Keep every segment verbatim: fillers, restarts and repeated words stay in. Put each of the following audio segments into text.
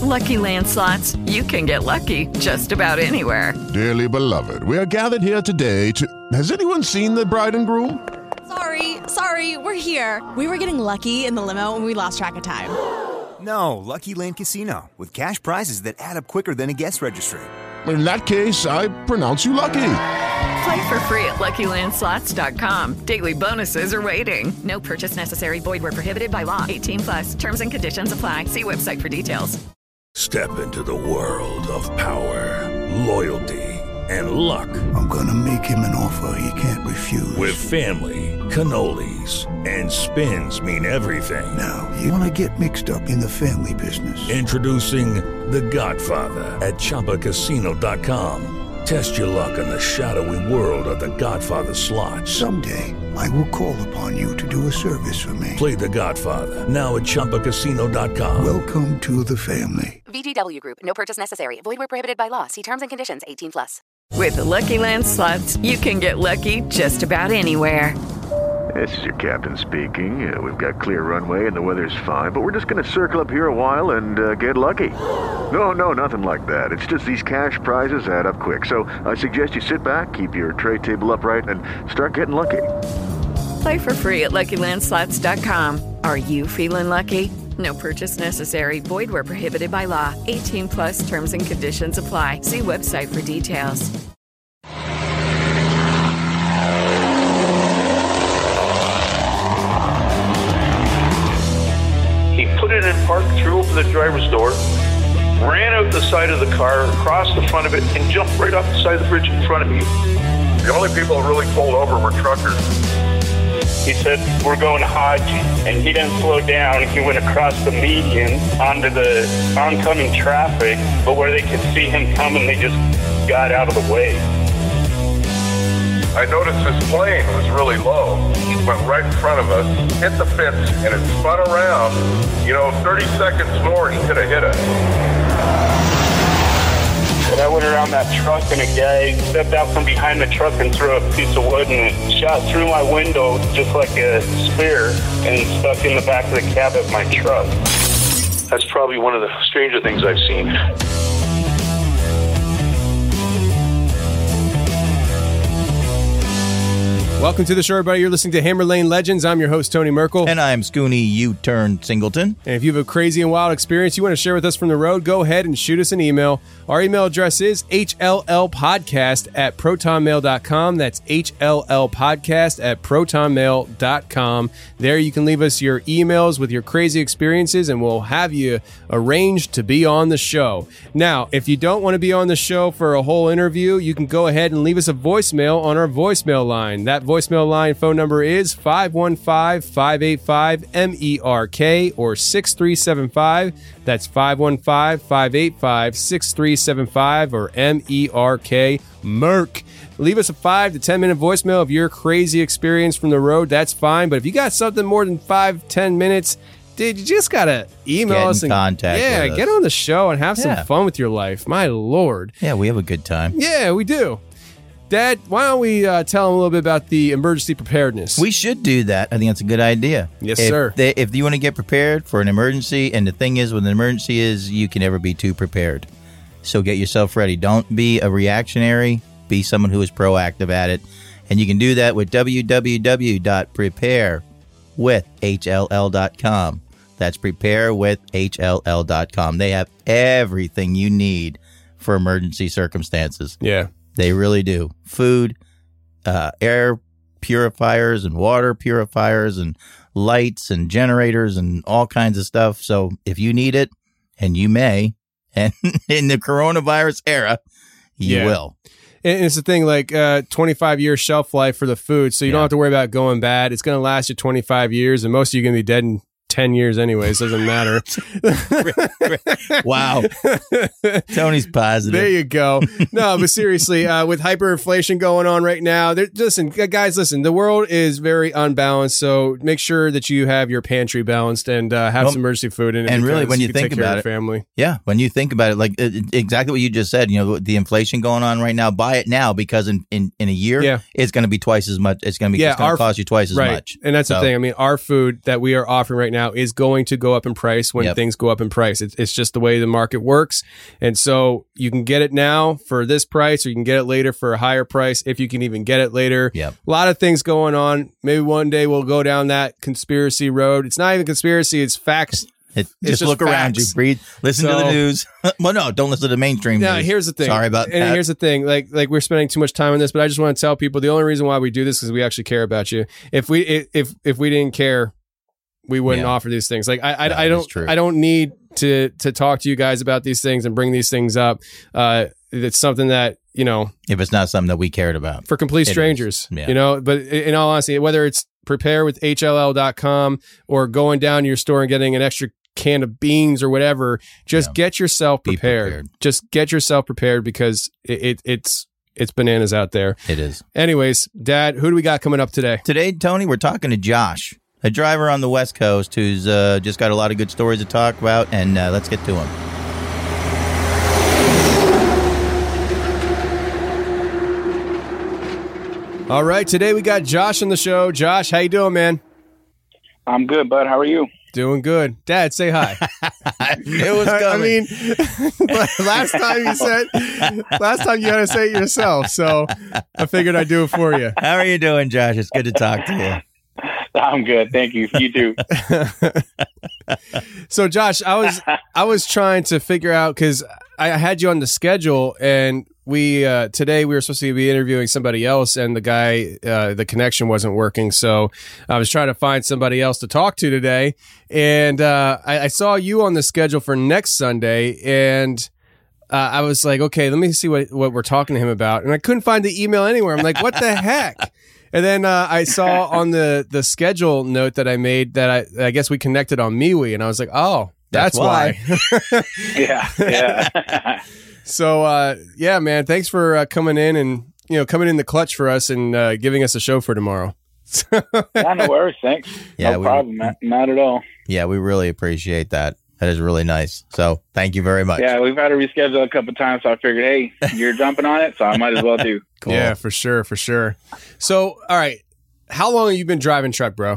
Lucky Land Slots, you can get lucky just about anywhere. Dearly beloved, we are gathered here today to... Has anyone seen the bride and groom? Sorry, sorry, we're here. We were getting lucky in the limo and we lost track of time. No, Lucky Land Casino, with cash prizes that add up quicker than a guest registry. In that case, I pronounce you lucky. Play for free at Lucky Land Slots dot com. Daily bonuses are waiting. No purchase necessary. Void where prohibited by law. eighteen plus. Terms and conditions apply. See website for details. Step into the world of power, loyalty, and luck. I'm gonna make him an offer he can't refuse. With family, cannolis, and spins mean everything. Now, you wanna get mixed up in the family business. Introducing The Godfather at Chumba Casino dot com. Test your luck in the shadowy world of The Godfather slot. Someday, I will call upon you to do a service for me. Play The Godfather, now at Chumba Casino dot com. Welcome to the family. V G W Group. No purchase necessary. Void where prohibited by law. See terms and conditions. eighteen plus. With the Lucky Land Slots, you can get lucky just about anywhere. This is your captain speaking. Uh, we've got clear runway and the weather's fine, but we're just going to circle up here a while and uh, get lucky. No, no, nothing like that. It's just these cash prizes add up quick. So I suggest you sit back, keep your tray table upright, and start getting lucky. Play for free at Lucky Land Slots dot com. Are you feeling lucky? No purchase necessary. Void where prohibited by law. eighteen plus terms and conditions apply. See website for details. He put it in park, threw open the driver's door, ran out the side of the car, across the front of it, and jumped right off the side of the bridge in front of me. The only people that really pulled over were truckers. He said, we're going Hodge, and he didn't slow down. He went across the median onto the oncoming traffic, but where they could see him coming, they just got out of the way. I noticed his plane was really low. He went right in front of us, hit the fence, and it spun around. You know, thirty seconds more, he could have hit us. And I went around that truck, and a guy stepped out from behind the truck and threw a piece of wood, and it shot through my window just like a spear and stuck in the back of the cab of my truck. That's probably one of the stranger things I've seen. Welcome to the show, everybody. You're listening to Hammer Lane Legends. I'm your host, Tony Merkel. And I'm Scooney U-Turn Singleton. And if you have a crazy and wild experience you want to share with us from the road, go ahead and shoot us an email. Our email address is H L L podcast at proton mail dot com. That's H L L podcast at proton mail dot com. There you can leave us your emails with your crazy experiences, and we'll have you arranged to be on the show. Now, if you don't want to be on the show for a whole interview, you can go ahead and leave us a voicemail on our voicemail line. That voicemail line phone number is five one five, five eight five, M E R K or six three seven five. That's five one five, five eight five, six three seven five or M E R K, Merc. Leave us a five to ten minute voicemail of your crazy experience from the road. That's fine. But if you got something more than five, ten minutes, dude, you just got to email get us. in and contact Yeah, with us. get on the show and have Yeah. some fun with your life. My Lord. Yeah, we have a good time. Yeah, we do. Dad, why don't we uh, tell them a little bit about the emergency preparedness? We should do that. I think that's a good idea. Yes, if sir. They, if you want to get prepared for an emergency, and the thing is with an emergency is you can never be too prepared. So get yourself ready. Don't be a reactionary. Be someone who is proactive at it. And you can do that with w w w dot prepare with h l l dot com. That's prepare with h l l dot com. They have everything you need for emergency circumstances. Yeah. They really do. Food, uh, air purifiers and water purifiers and lights and generators and all kinds of stuff. So if you need it, and you may, and in the coronavirus era, you Yeah. will. And it's the thing, like uh, twenty-five year shelf life for the food, so you Yeah. don't have to worry about going bad. It's going to last you twenty-five years, and most of you are going to be dead in ten years anyways. Doesn't matter. Wow. Tony's positive. There you go. No, but seriously, uh, with hyperinflation going on right now, there, listen, guys, listen, the world is very unbalanced, so make sure that you have your pantry balanced and uh, have Well, some emergency food in it. and really, because when you can think take care about of it, your family. Yeah, when you think about it, like uh, exactly what you just said, you know, the inflation going on right now, buy it now because in, in, in a year, Yeah. it's going to be twice as much. It's going to be Yeah, it's going our- to cost you twice as Right. much. And that's So- the thing. I mean, our food that we are offering right now now is going to go up in price when Yep. things go up in price. It's, it's just the way the market works. And so you can get it now for this price, or you can get it later for a higher price if you can even get it later. Yep. A lot of things going on. Maybe one day we'll go down that conspiracy road. It's not even conspiracy, it's facts. It, It's just, just look around you, facts. breathe, listen to So- the news. Well, no, don't listen to the mainstream Now, news. here's the thing. Sorry about and that. here's the thing. Like, like we're spending too much time on this, but I just want to tell people the only reason why we do this is we actually care about you. If we, if, if we didn't care, we wouldn't Yeah. offer these things. Like, I, I, No, I that's don't, true. I don't need to, to talk to you guys about these things and bring these things up. Uh, it's something that, you know, if it's not something that we cared about. for complete It is. strangers, Yeah. you know, but in all honesty, whether it's prepare with H L L dot com or going down to your store and getting an extra can of beans or whatever, just Yeah. get yourself Be prepared. prepared. Just get yourself prepared because it, it it's it's bananas out there. It is. Anyways, Dad, who do we got coming up today? Today, Tony, we're talking to Josh, a driver on the West Coast who's uh, just got a lot of good stories to talk about, and uh, let's get to him. All right, today we got Josh on the show. Josh, how you doing, man? I'm good, bud. How are you? Doing good. Dad, say hi. It was I coming. mean, but last time you said, last time you had to say it yourself, so I figured I'd do it for you. How are you doing, Josh? It's good to talk to you. I'm good. Thank you. You too. So, Josh, I was I was trying to figure out because I had you on the schedule, and we uh, today we were supposed to be interviewing somebody else, and the guy uh, the connection wasn't working. So I was trying to find somebody else to talk to today, and uh, I, I saw you on the schedule for next Sunday, and uh, I was like, okay, let me see what what we're talking to him about, and I couldn't find the email anywhere. I'm like, what the heck? And then uh, I saw on the, the schedule note that I made that I I guess we connected on MeWe, and I was like, oh, that's, That's why. why. Yeah. Yeah. So uh, yeah, man, thanks for uh, coming in and you know coming in the clutch for us and uh, giving us a show for tomorrow. Yeah, no worries. Thanks. Yeah, no we- problem. Not, not at all. Yeah, we really appreciate that. That is really nice. So thank you very much. Yeah, we've had to reschedule a couple times, so I figured, hey, you're jumping on it, so I might as well do. Cool. Yeah, for sure, for sure. So, all right, how long have you been driving truck, bro?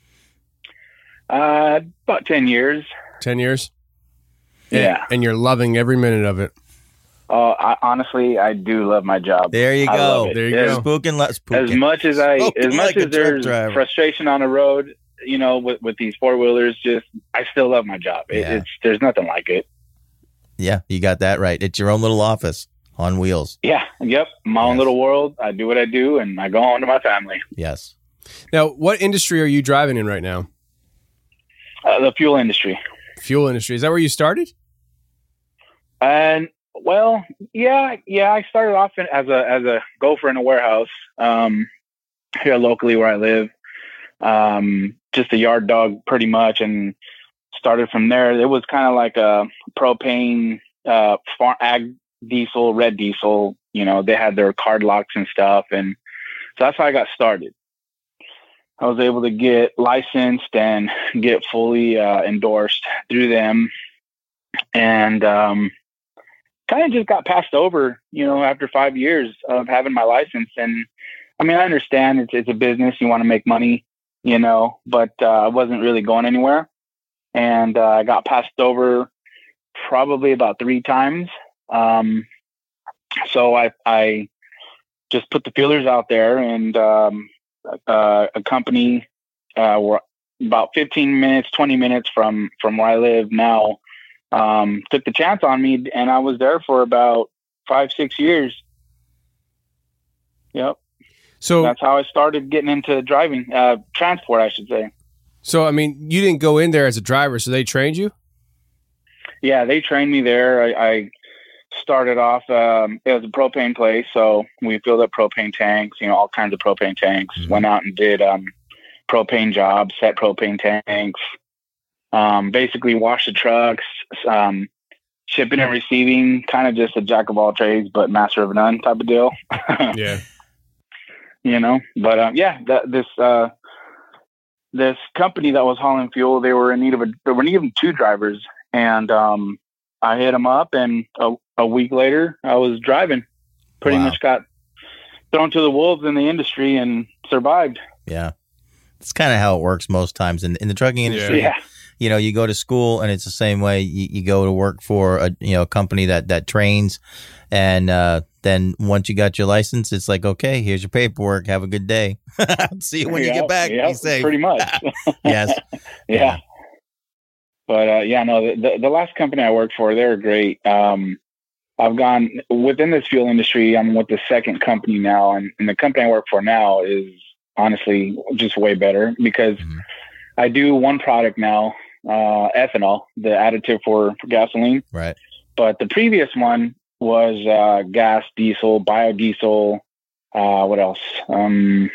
Uh, about ten years. Ten years. And, Yeah. and you're loving every minute of it. Oh, I, honestly, I do love my job. There you I go. love it. There you Yeah. go. Spooking, let As spooking. much as I, Spoken as much like a as truck there's driver. frustration on the road, you know, with, with these four wheelers, just I still love my job. It, Yeah. It's there's nothing like it. Yeah, you got that right. It's your own little office on wheels. Yeah. Yep. My own Yes. little world. I do what I do, and I go home to my family. Yes. Now, what industry are you driving in right now? Uh, the fuel industry. Fuel industry. Is that where you started? And well, yeah, yeah. I started off in, as a as a gopher in a warehouse um, here locally where I live. Um, just a yard dog, pretty much, and started from there. It was kind of like a propane, uh, farm ag diesel, red diesel. You know, they had their card locks and stuff, and so that's how I got started. I was able to get licensed and get fully uh, endorsed through them, and um, kind of just got passed over, you know, after five years of having my license. And I mean, I understand it's it's a business, you want to make money, you know, but uh, I wasn't really going anywhere. And uh, I got passed over probably about three times. Um, so I, I just put the feelers out there, and um, uh, a company uh, were about fifteen minutes, twenty minutes from, from where I live now, um, took the chance on me, and I was there for about five, six years. Yep. So that's how I started getting into driving, uh, transport, I should say. So, I mean, you didn't go in there as a driver, so they trained you? Yeah, they trained me there. I, I started off, um, it was a propane place, so we filled up propane tanks, you know, all kinds of propane tanks. Mm-hmm. Went out and did um, propane jobs, set propane tanks, um, basically washed the trucks, um, shipping and receiving, kind of just a jack of all trades, but master of none type of deal. Yeah. You know, but um, yeah, that, this uh, this company that was hauling fuel, they were in need of a, they were needing two drivers, and um, I hit them up, and a, a week later, I was driving. Pretty Wow. much got thrown to the wolves in the industry and survived. Yeah, it's kind of how it works most times in in the trucking industry. Yeah. You know, you go to school, and it's the same way. You, you go to work for a you know a company that that trains, and uh, then once you got your license, it's like, okay, here's your paperwork. Have a good day. See you when Yep, you get back. yep, Be safe. Pretty much. Yes. Yeah. yeah. But uh, yeah, no, the, the the last company I worked for, they were great. Um, I've gone within this fuel industry. I'm with the second company now, and, and the company I work for now is honestly just way better because mm-hmm. I do one product now. Uh, ethanol, the additive for, for gasoline. Right. But the previous one was uh, gas, diesel, biodiesel. Uh, what else? Um,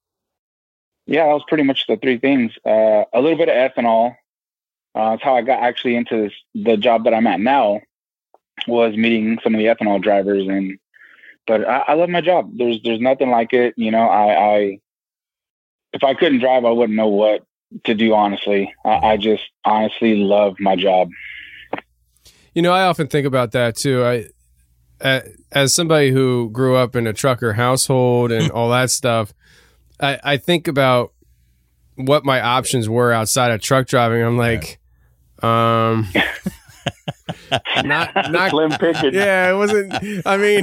yeah, that was pretty much the three things. Uh, a little bit of ethanol. Uh, that's how I got actually into this, the job that I'm at now. Was meeting some of the ethanol drivers, and but I, I love my job. There's there's nothing like it. You know, I, I if I couldn't drive, I wouldn't know what to do, honestly. I, I just honestly love my job. You know, I often think about that too. I, uh, as somebody who grew up in a trucker household and all that stuff, I, I think about what my options were outside of truck driving. I'm like, um, not not slim pickings. Yeah, it wasn't. I mean,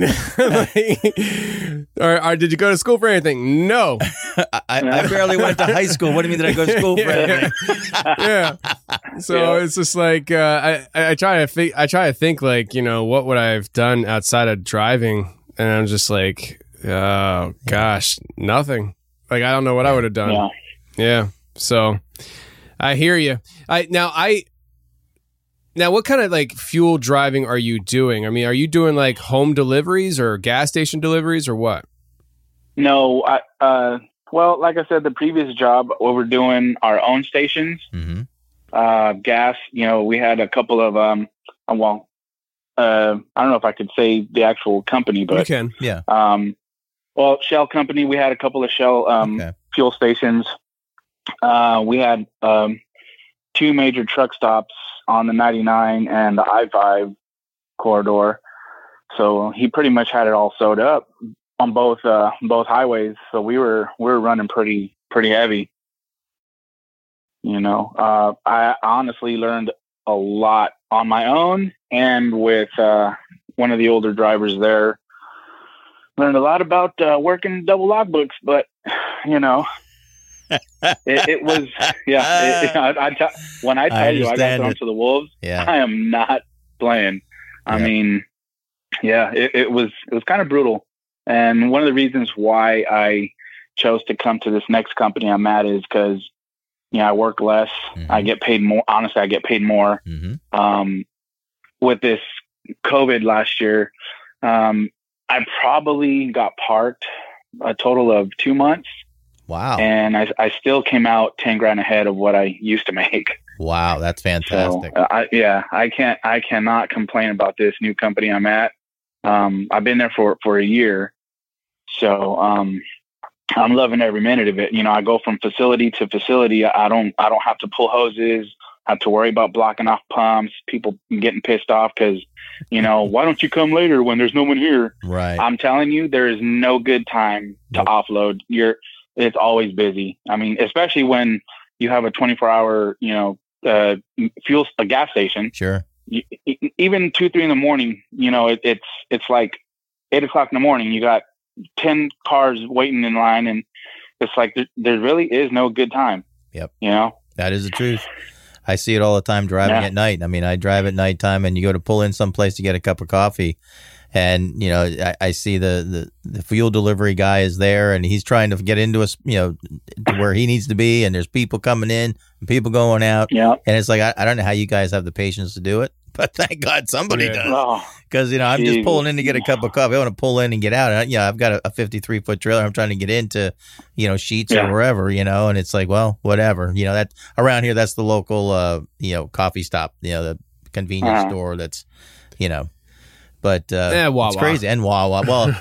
like, or, or did you go to school for anything? No, I, I barely went to high school. What do you mean did I go to school for anything? Yeah. So yeah. It's just like uh, I I try to think. I try to think like, you know, what would I have done outside of driving, and I'm just like, oh gosh, nothing. Like I don't know what I would have done. Yeah. Yeah. So I hear you. I now I. Now, what kind of like fuel driving are you doing? I mean, are you doing like home deliveries or gas station deliveries or what? No, I, uh, well, like I said, the previous job, we were doing our own stations, mm-hmm. uh, gas. You know, we had a couple of, um, well, uh, I don't know if I could say the actual company, but you can, yeah. Um, well, Shell company, we had a couple of Shell um, okay. fuel stations. Uh, we had um, two major truck stops on the ninety-nine and the I five corridor. So he pretty much had it all sewed up on both, uh, both highways. So we were, we were running pretty, pretty heavy. You know, uh, I honestly learned a lot on my own and with, uh, one of the older drivers there. Learned a lot about, uh, working double logbooks, but you know, it, it was, yeah. It, I, I t- when I tell I you I got thrown it. to the wolves, yeah. I am not playing. I yeah. mean, yeah, it, it was it was kind of brutal. And one of the reasons why I chose to come to this next company I'm at is because, you know, I work less, mm-hmm. I get paid more. Honestly, I get paid more. Mm-hmm. Um, with this COVID last year, um, I probably got parked a total of two months. Wow. And I, I still came out ten grand ahead of what I used to make. Wow. That's fantastic. So, uh, I, yeah, I can't, I cannot complain about this new company I'm at. Um, I've been there for, for a year. So, um, I'm loving every minute of it. You know, I go from facility to facility. I don't, I don't have to pull hoses, have to worry about blocking off pumps, people getting pissed off because, you know, why don't you come later when there's no one here? Right. I'm telling you, there is no good time to nope. offload. You're, it's always busy. I mean, especially when you have a twenty-four hour, you know, uh, fuel, a gas station. Sure. You, even two, three in the morning, you know, it, it's, it's like eight o'clock in the morning. You got ten cars waiting in line, and it's like, there, there really is no good time. Yep. You know, that is the truth. I see it all the time driving yeah. at night. I mean, I drive at nighttime and you go to pull in someplace to get a cup of coffee. And, you know, I, I see the, the, the fuel delivery guy is there and he's trying to get into us, you know, to where he needs to be. And there's people coming in and people going out. Yeah. And it's like, I, I don't know how you guys have the patience to do it, but thank God somebody Yeah. does. Because, you know, I'm geez. just pulling in to get a cup of coffee. I want to pull in and get out. And, I, you know, I've got a, a fifty-three foot trailer. I'm trying to get into, you know, Sheets Yeah. or wherever, you know, and it's like, well, whatever. You know, that around here, that's the local, uh, you know, coffee stop, you know, the convenience Uh-huh. store that's, you know. But uh, Eh, Wawa. it's crazy. And Wawa.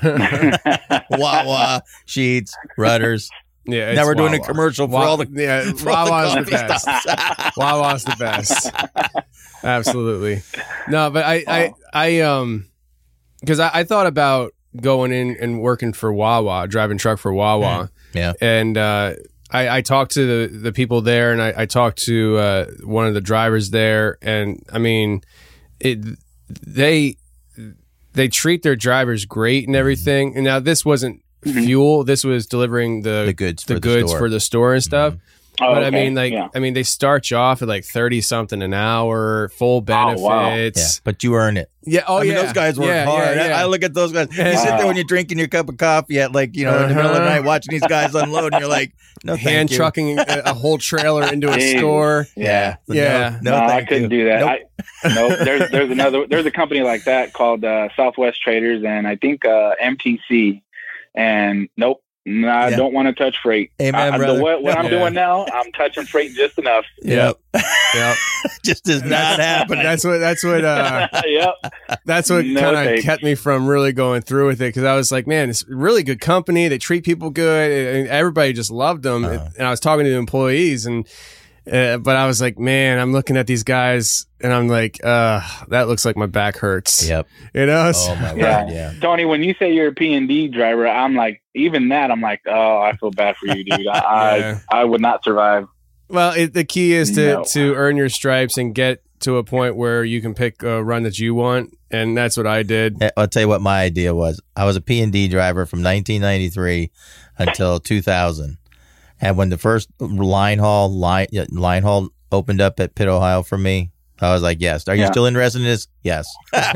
Well, Wawa, Sheets, Rudders. Yeah, it's Now we're doing Wawa. a commercial for Wa- all the yeah. for all the Wawa's the, coffee best. stops. Wawa's the best. Absolutely. No, but I, I, I, um, because I, I thought about going in and working for Wawa, driving truck for Wawa, Yeah. and uh, I, I talked to the, the people there, and I, I talked to uh, one of the drivers there, and I mean, it they they treat their drivers great and everything. And now this wasn't mm-hmm. fuel; this was delivering the the goods the for goods the store. for the store and stuff. Mm-hmm. But Oh, I okay. mean, like, Yeah. I mean, they start you off at like thirty something an hour, full benefits. Oh, wow. Yeah, but you earn it. Yeah. Oh, I mean, yeah. those guys work Yeah, hard. yeah, yeah. I, I look at those guys. You Wow. sit there when you're drinking your cup of coffee at like, you know, in the middle of the Uh-huh. night watching these guys unload, and you're like, no, thank hand you. trucking a, a whole trailer into a Jeez. store. Yeah. Yeah. No, No, no I thank couldn't you. do that. Nope. I, nope. There's there's another there's a company like that called uh, Southwest Traders, and I think uh, M T C. And nope, no, I Yeah. don't want to touch freight. Amen, I, the, brother. what what I'm Yeah. doing now, I'm touching freight just enough. Yep. Yep. Just is not happening. That's what. That's what. Uh, Yep. that's what No kind of thanks. kept me from really going through with it, because I was like, man, it's a really good company. They treat people good, and everybody just loved them. Uh-huh. And I was talking to the employees, and uh, but I was like, man, I'm looking at these guys, and I'm like, uh, that looks like my back hurts. Yep. You know. Oh my Yeah. word. Yeah. Tony, when you say you're a P and D driver, I'm like, even that, I'm like, oh, I feel bad for you, dude. I Yeah. I, I would not survive. Well, it, the key is to, No. to earn your stripes and get to a point where you can pick a run that you want, and that's what I did. Yeah, I'll tell you what my idea was. I was a P and D driver from nineteen ninety-three until two thousand. And when the first line haul line, yeah, line haul opened up at Pitt, Ohio for me, I was like, yes. Are you Yeah. still interested in this? Yes.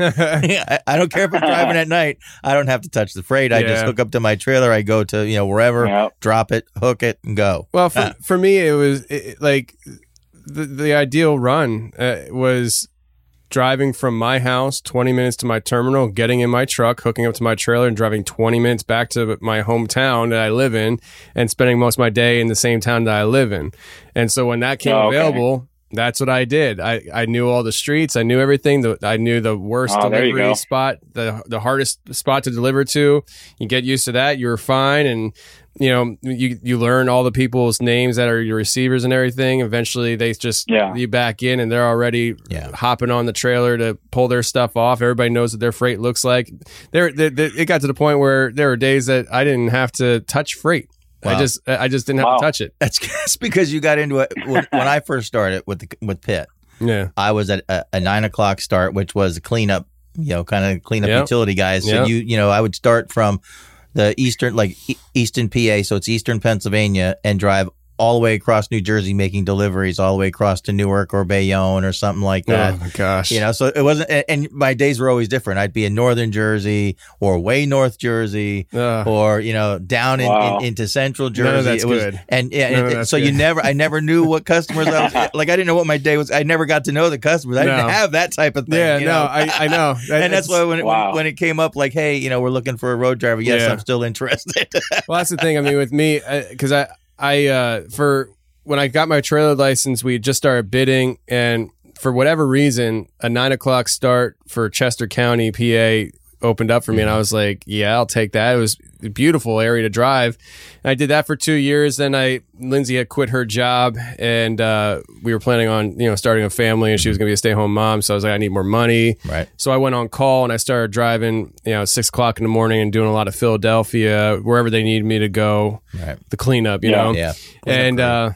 I, I don't care if I'm driving at night. I don't have to touch the freight. I just Yeah. hook up to my trailer. I go to, you know, wherever, Yep. drop it, hook it, and go. Well, for, for me, it was it, it- like the, the ideal run uh, was driving from my house twenty minutes to my terminal, getting in my truck, hooking up to my trailer, and driving twenty minutes back to my hometown that I live in, and spending most of my day in the same town that I live in. And so when that came Oh, okay. available, that's what I did. I, I knew all the streets. I knew everything. The, I knew the worst Oh, there you delivery go. spot, the the hardest spot to deliver to. You get used to that. You're fine. And, you know, you, you learn all the people's names that are your receivers and everything. Eventually, they just Yeah. you back in, and they're already Yeah. hopping on the trailer to pull their stuff off. Everybody knows what their freight looks like. There, there, there- it got to the point where there were days that I didn't have to touch freight. I Wow. just, I just didn't have Wow. to touch it. That's, that's because you got into it. When, when I first started with the, with Pitt, Yeah. I was at a, a nine o'clock start, which was a cleanup, you know, kind of cleanup Yep. utility guys. So Yep. you, you know, I would start from the eastern, like e- eastern P A, so it's eastern Pennsylvania, and drive all the way across New Jersey, making deliveries all the way across to Newark or Bayonne or something like that. Oh my gosh. You know, so it wasn't, and- and my days were always different. I'd be in northern Jersey or way north Jersey Ugh. or, you know, down in, Wow. in, into central Jersey. None of that's it was, good. And yeah, None and- of and that's so you good. never, I never knew what customers I was, like, I didn't know what my day was. I never got to know the customers. I No. didn't have that type of thing. Yeah, you no, know? I, I know. That- and that's it's- why when it, Wow. when, when it came up, like, hey, you know, we're looking for a road driver. Yes, Yeah. I'm still interested. Well, that's the thing. I mean, with me, because I, I, uh, for when I got my trailer license, we had just started bidding, and for whatever reason, a nine o'clock start for Chester County, P A, opened up for me, and I was like, yeah, I'll take that. It was a beautiful area to drive. And I did that for two years. Then I, Lindsay had quit her job, and uh, we were planning on, you know, starting a family, and she was going to be a stay-at-home mom. So I was like, I need more money. Right. So I went on call, and I started driving, you know, six o'clock in the morning and doing a lot of Philadelphia, wherever they needed me to go, Right. the cleanup, you Yeah. know? Yeah. And, uh,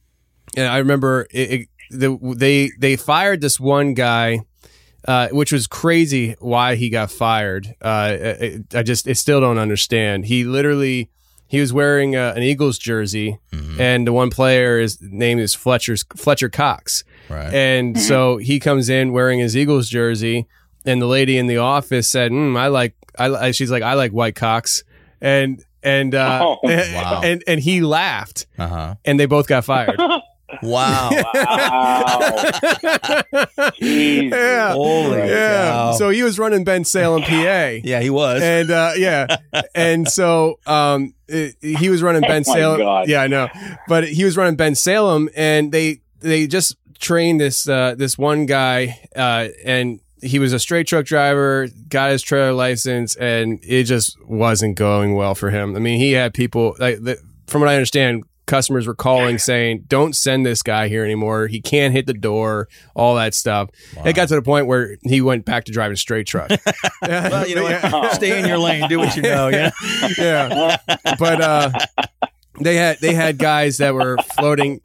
and I remember it, it, the, they, they fired this one guy, uh, which was crazy why he got fired. Uh, it, I just, I still don't understand. He literally, he was wearing uh, an Eagles jersey, Mm-hmm. and the one player, his name is Fletcher's, Fletcher Cox. Right. And so he comes in wearing his Eagles jersey, and the lady in the office said, mm, "I like." I li-" she's like, "I like white cocks," and and uh, Oh, wow. and and he laughed, Uh huh. and they both got fired. Wow. Wow. Jeez. Yeah, Holy yeah. cow. So he was running Ben Salem, P A. Yeah, he was. And uh, yeah, and so um, it, he was running Ben Oh my Salem. God. Yeah, I know, but he was running Ben Salem, and they they just trained this uh, this one guy, uh, and he was a straight truck driver, got his trailer license, and it just wasn't going well for him. I mean, he had people like the, from what I understand, customers were calling saying, "Don't send this guy here anymore. He can't hit the door." All that stuff. Wow. It got to the point where he went back to driving straight truck. Well, you know, Yeah. what? Stay in your lane. Do what you know. Yeah. Yeah. But uh They had they had guys that were floating.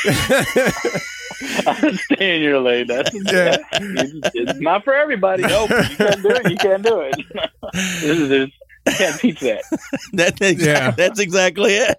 Stay in your lane. That's yeah. it's, it's not for everybody. Nope, you can't do it. You can't do it. this is this, you can't teach that. That's exactly, yeah. That's exactly it.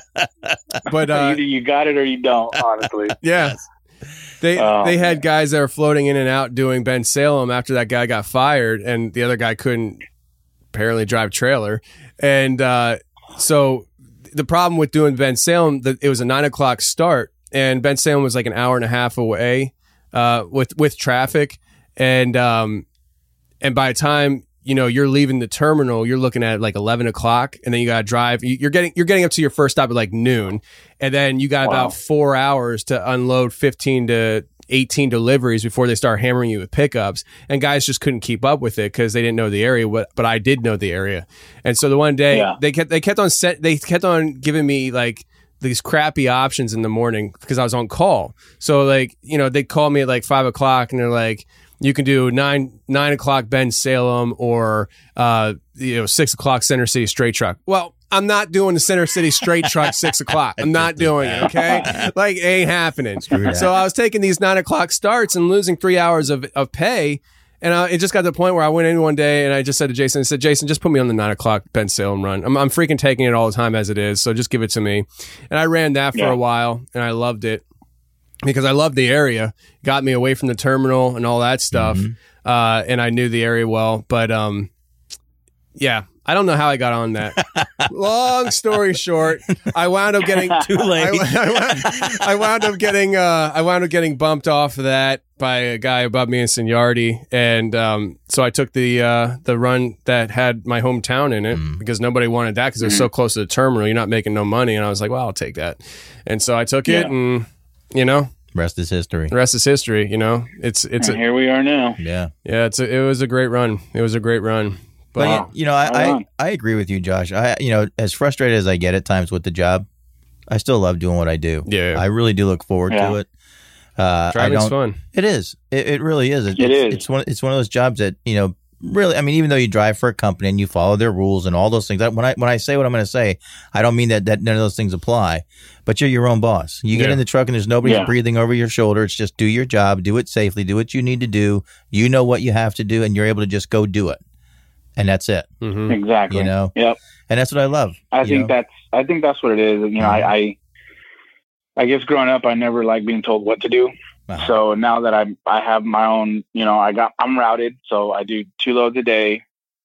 But uh, either you got it or you don't. Honestly, yeah. They um, they had guys that were floating in and out doing Ben Salem after that guy got fired, and the other guy couldn't apparently drive trailer, and uh, so. The problem with doing Ben Salem, that it was a nine o'clock start, and Ben Salem was like an hour and a half away uh, with with traffic, and um, and by the time you know you're leaving the terminal, you're looking at like eleven o'clock, and then you got to drive. You're getting you're getting up to your first stop at like noon, and then you got wow. about four hours to unload fifteen to eighteen deliveries before they start hammering you with pickups, and guys just couldn't keep up with it because they didn't know the area, but I did know the area. And so the one day yeah. they kept they kept on set they kept on giving me like these crappy options in the morning because I was on call. So like, you know, they call me at like five o'clock and they're like, you can do nine nine o'clock Ben Salem or uh you know six o'clock Center City straight truck. Well, I'm not doing the Center City straight truck six o'clock. I'm not doing it. Okay, like it ain't happening. So I was taking these nine o'clock starts and losing three hours of of pay. And I, it just got to the point where I went in one day and I just said to Jason, I said, Jason, just put me on the nine o'clock Ben Salem run. I'm, I'm freaking taking it all the time as it is. So just give it to me. And I ran that for yeah. a while and I loved it because I loved the area. Got me away from the terminal and all that stuff. Mm-hmm. Uh, and I knew the area well. But um, yeah. I don't know how I got on that. Long story short, I wound up getting too late. I, I, wound, I wound up getting uh, I wound up getting bumped off of that by a guy above me in seniority, and um, so I took the uh, the run that had my hometown in it mm. because nobody wanted that because it was so close to the terminal. You're not making no money, and I was like, well, I'll take that, and so I took it, yeah. and you know. Rest is history. The rest is history. You know, it's it's. And a, here we are now. Yeah, yeah. It's a, it was a great run. It was a great run. But, wow. you know, I, I, I agree with you, Josh. I, you know, as frustrated as I get at times with the job, I still love doing what I do. Yeah. I really do look forward yeah. to it. Uh, Driving's fun. It is. It, it really is. It, it it's, is. It's one, it's one of those jobs that, you know, really, I mean, even though you drive for a company and you follow their rules and all those things, when I when I say what I'm going to say, I don't mean that, that none of those things apply, but you're your own boss. You get yeah. in the truck and there's nobody yeah. breathing over your shoulder. It's just do your job, do it safely, do what you need to do. You know what you have to do, and you're able to just go do it. And that's it. Mm-hmm. Exactly. You know? Yep. And that's what I love. I think know? that's I think that's what it is. You know, mm-hmm. I, I I guess growing up I never liked being told what to do. Uh-huh. So now that I I have my own, you know, I got I'm routed, so I do two loads a day.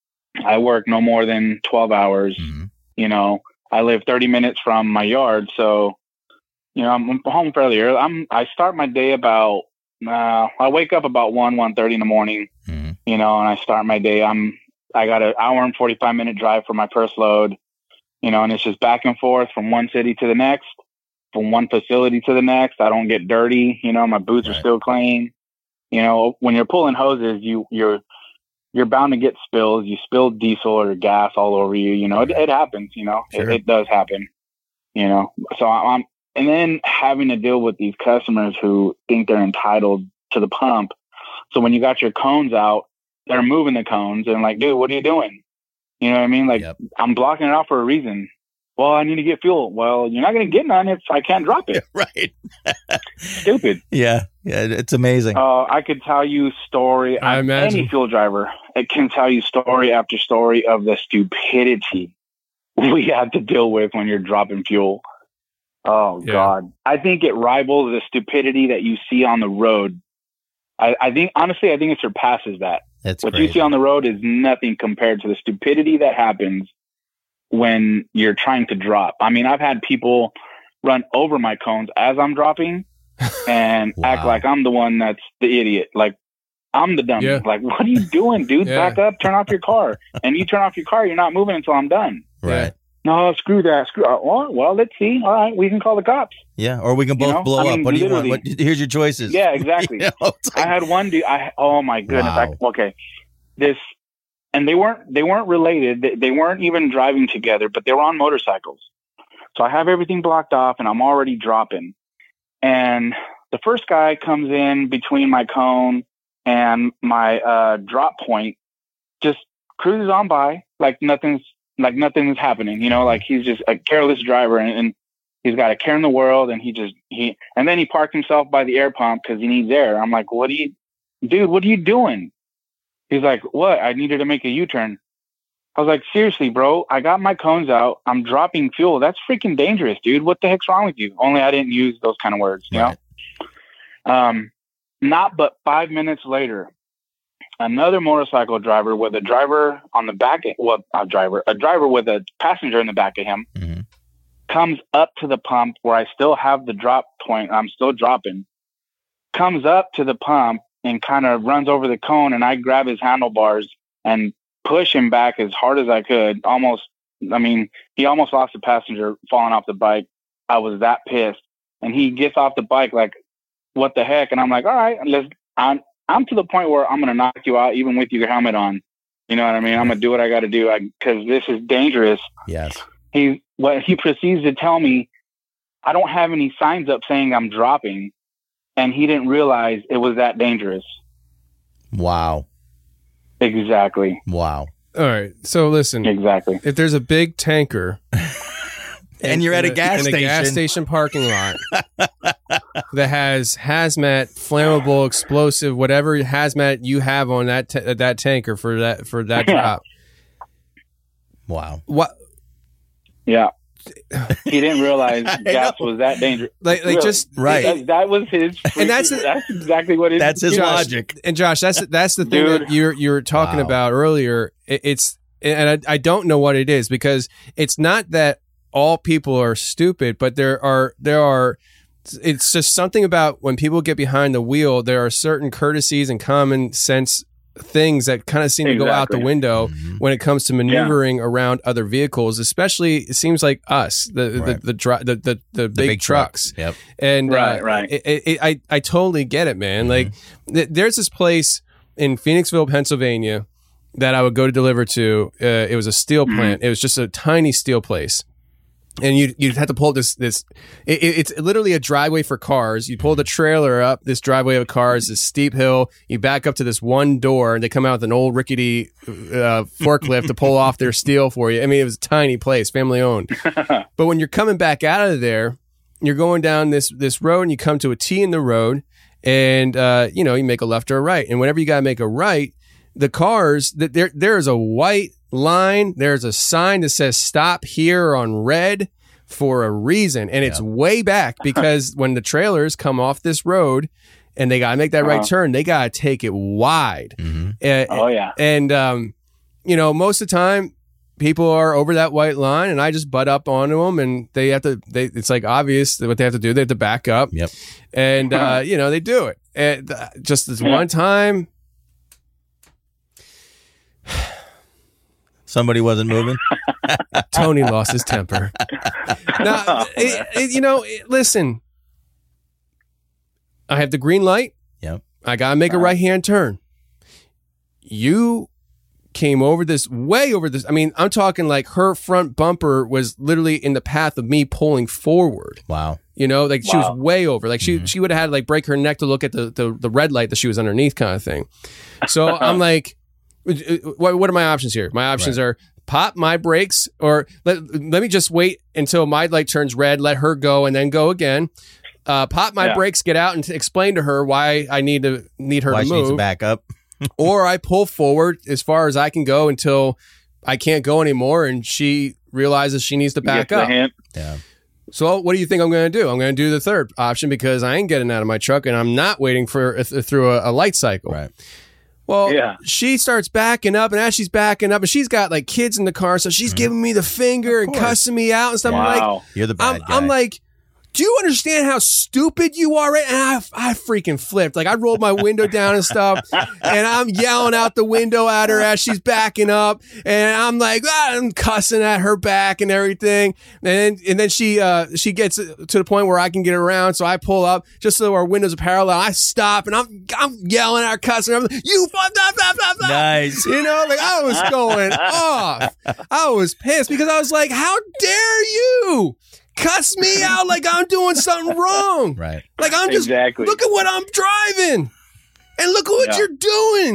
I work no more than twelve hours. Mm-hmm. You know, I live thirty minutes from my yard, so you know, I'm home fairly early. I'm I start my day about uh, I wake up about one, one thirty in the morning. Mm-hmm. You know, and I start my day. I'm I got an hour and forty-five minute drive for my first load, you know, and it's just back and forth from one city to the next, from one facility to the next. I don't get dirty. You know, my boots right. are still clean. You know, when you're pulling hoses, you, you're, you're bound to get spills. You spill diesel or gas all over you. You know, it, it happens, you know, sure. it, it does happen, you know, so I'm, and then having to deal with these customers who think they're entitled to the pump. So when you got your cones out, they're moving the cones and like, dude, what are you doing? You know what I mean? Like, yep. I'm blocking it off for a reason. Well, I need to get fuel. Well, you're not going to get none if I can't drop it. Right. Stupid. Yeah. Yeah. It's amazing. Uh, I could tell you story. I imagine. Any fuel driver, it can tell you story after story of the stupidity we have to deal with when you're dropping fuel. Oh, yeah. God. I think it rivals the stupidity that you see on the road. I, I think, honestly, I think it surpasses that. That's what crazy. You see on the road is nothing compared to the stupidity that happens when you're trying to drop. I mean, I've had people run over my cones as I'm dropping and wow. act like I'm the one that's the idiot. Like, I'm the dummy. Yeah. Like, what are you doing, dude? Yeah. Back up, turn off your car. And you turn off your car, you're not moving until I'm done. Right. No, screw that. Screw. Well, well, let's see. All right, we can call the cops. Yeah, or we can both you know? blow I mean, up. What do you want? literally. What, here's your choices. Yeah, exactly. You know, like, I had one dude. I oh my goodness. Wow. I, okay, this, and they weren't they weren't related. They, they weren't even driving together, but they were on motorcycles. So I have everything blocked off, and I'm already dropping. And the first guy comes in between my cone and my uh, drop point, just cruises on by like nothing's like nothing's happening. You know, like he's just a careless driver, and, and He's got a care in the world, and he just he and then he parked himself by the air pump because he needs air. I'm like, what are you, dude? What are you doing? He's like, what? I needed to make a U-turn. I was like, seriously, bro. I got my cones out. I'm dropping fuel. That's freaking dangerous, dude. What the heck's wrong with you? Only I didn't use those kind of words, you right. know. Um, not but five minutes later, another motorcycle driver with a driver on the back, well, a driver, a driver with a passenger in the back of him. Mm-hmm. Comes up to the pump where I still have the drop point. I'm still dropping. Comes up to the pump and kind of runs over the cone, and I grab his handlebars and push him back as hard as I could. Almost, I mean, he almost lost a passenger falling off the bike. I was that pissed. And he gets off the bike like, what the heck? And I'm like, all right, let's, I'm, I'm to the point where I'm going to knock you out even with your helmet on. You know what I mean? I'm going to do what I got to do because this is dangerous. Yes. He what he proceeds to tell me, I don't have any signs up saying I'm dropping, and he didn't realize it was that dangerous. Wow. Exactly. Wow. All right. So listen. Exactly. If there's a big tanker, and you're at a gas in station, a gas station parking lot that has hazmat, flammable, explosive, whatever hazmat you have on that t- that tanker for that for that drop. Wow. What? Yeah. He didn't realize gas was that dangerous. Like, like really. just right. That, that was his. Freaking, and that's that's exactly what it is. That's his Josh, logic. And Josh, that's that's the thing Dude. that you're you're talking Wow. about earlier. It, it's and I, I don't know what it is because it's not that all people are stupid, but there are there are. It's just something about when people get behind the wheel. There are certain courtesies and common sense things that kind of seem exactly. to go out the window mm-hmm. when it comes to maneuvering yeah. around other vehicles, especially it seems like us, the the right. the, dri- the, the, the, the big, big trucks. Truck. Yep. And right, uh, right. It, it, it, I I totally get it, man. Mm-hmm. Like th- there's this place in Phoenixville, Pennsylvania, that I would go to deliver to. Uh, it was a steel plant. Mm-hmm. It was just a tiny steel place. And you you'd have to pull this this. It, it's literally a driveway for cars. You pull the trailer up this driveway of cars, this steep hill. You back up to this one door, and they come out with an old rickety uh, forklift to pull off their steel for you. I mean, it was a tiny place, family owned. But when you're coming back out of there, you're going down this this road, and you come to a T in the road, and uh, you know you make a left or a right. And whenever you gotta make a right, the cars that there there is a white line, there's a sign that says stop here on red for a reason, and it's yeah. way back because when the trailers come off this road and they gotta make that uh-huh. right turn, they gotta take it wide. Mm-hmm. Uh, oh yeah. And um you know, most of the time people are over that white line and I just butt up onto them, and they have to they it's like obvious what they have to do. They have to back up. Yep. And uh you know, they do it. And uh, just this yeah. one time somebody wasn't moving. Tony lost his temper. Now, it, it, you know, it, listen. I have the green light. Yep. I gotta make a right hand turn. You came over this, way over this. I mean, I'm talking like her front bumper was literally in the path of me pulling forward. Wow. You know, like she wow. was way over. Like she mm-hmm. she would have had to like break her neck to look at the, the, the red light that she was underneath kind of thing. So I'm like, what, what are my options here? My options right. are pop my brakes, or let, let me just wait until my light turns red, let her go, and then go again. Uh, pop my yeah. brakes, get out, and t- explain to her why I need to need her why to she move. Needs to back up. Or I pull forward as far as I can go until I can't go anymore, and she realizes she needs to back up. Yeah. So what do you think I'm going to do? I'm going to do the third option because I ain't getting out of my truck, and I'm not waiting for uh, through a, a light cycle. Right. Well, yeah. she starts backing up, and as she's backing up, and she's got like kids in the car, so she's mm-hmm. giving me the finger and cussing me out and stuff. Wow. I'm like, you're the bad I'm, guy. I'm like, do you understand how stupid you are? And I, I freaking flipped. Like I rolled my window down and stuff, and I'm yelling out the window at her as she's backing up, and I'm like, ah, I'm cussing at her back and everything. And and then she uh she gets to the point where I can get around, so I pull up just so our windows are parallel. I stop and I'm I'm yelling at her, cussing her. Like, you fucked up, up, up, up. Nice. You know, like I was going off. I was pissed because I was like, how dare you cuss me out like I'm doing something wrong. Right. Like I'm just, exactly. look at what I'm driving. And look at what yeah. you're doing.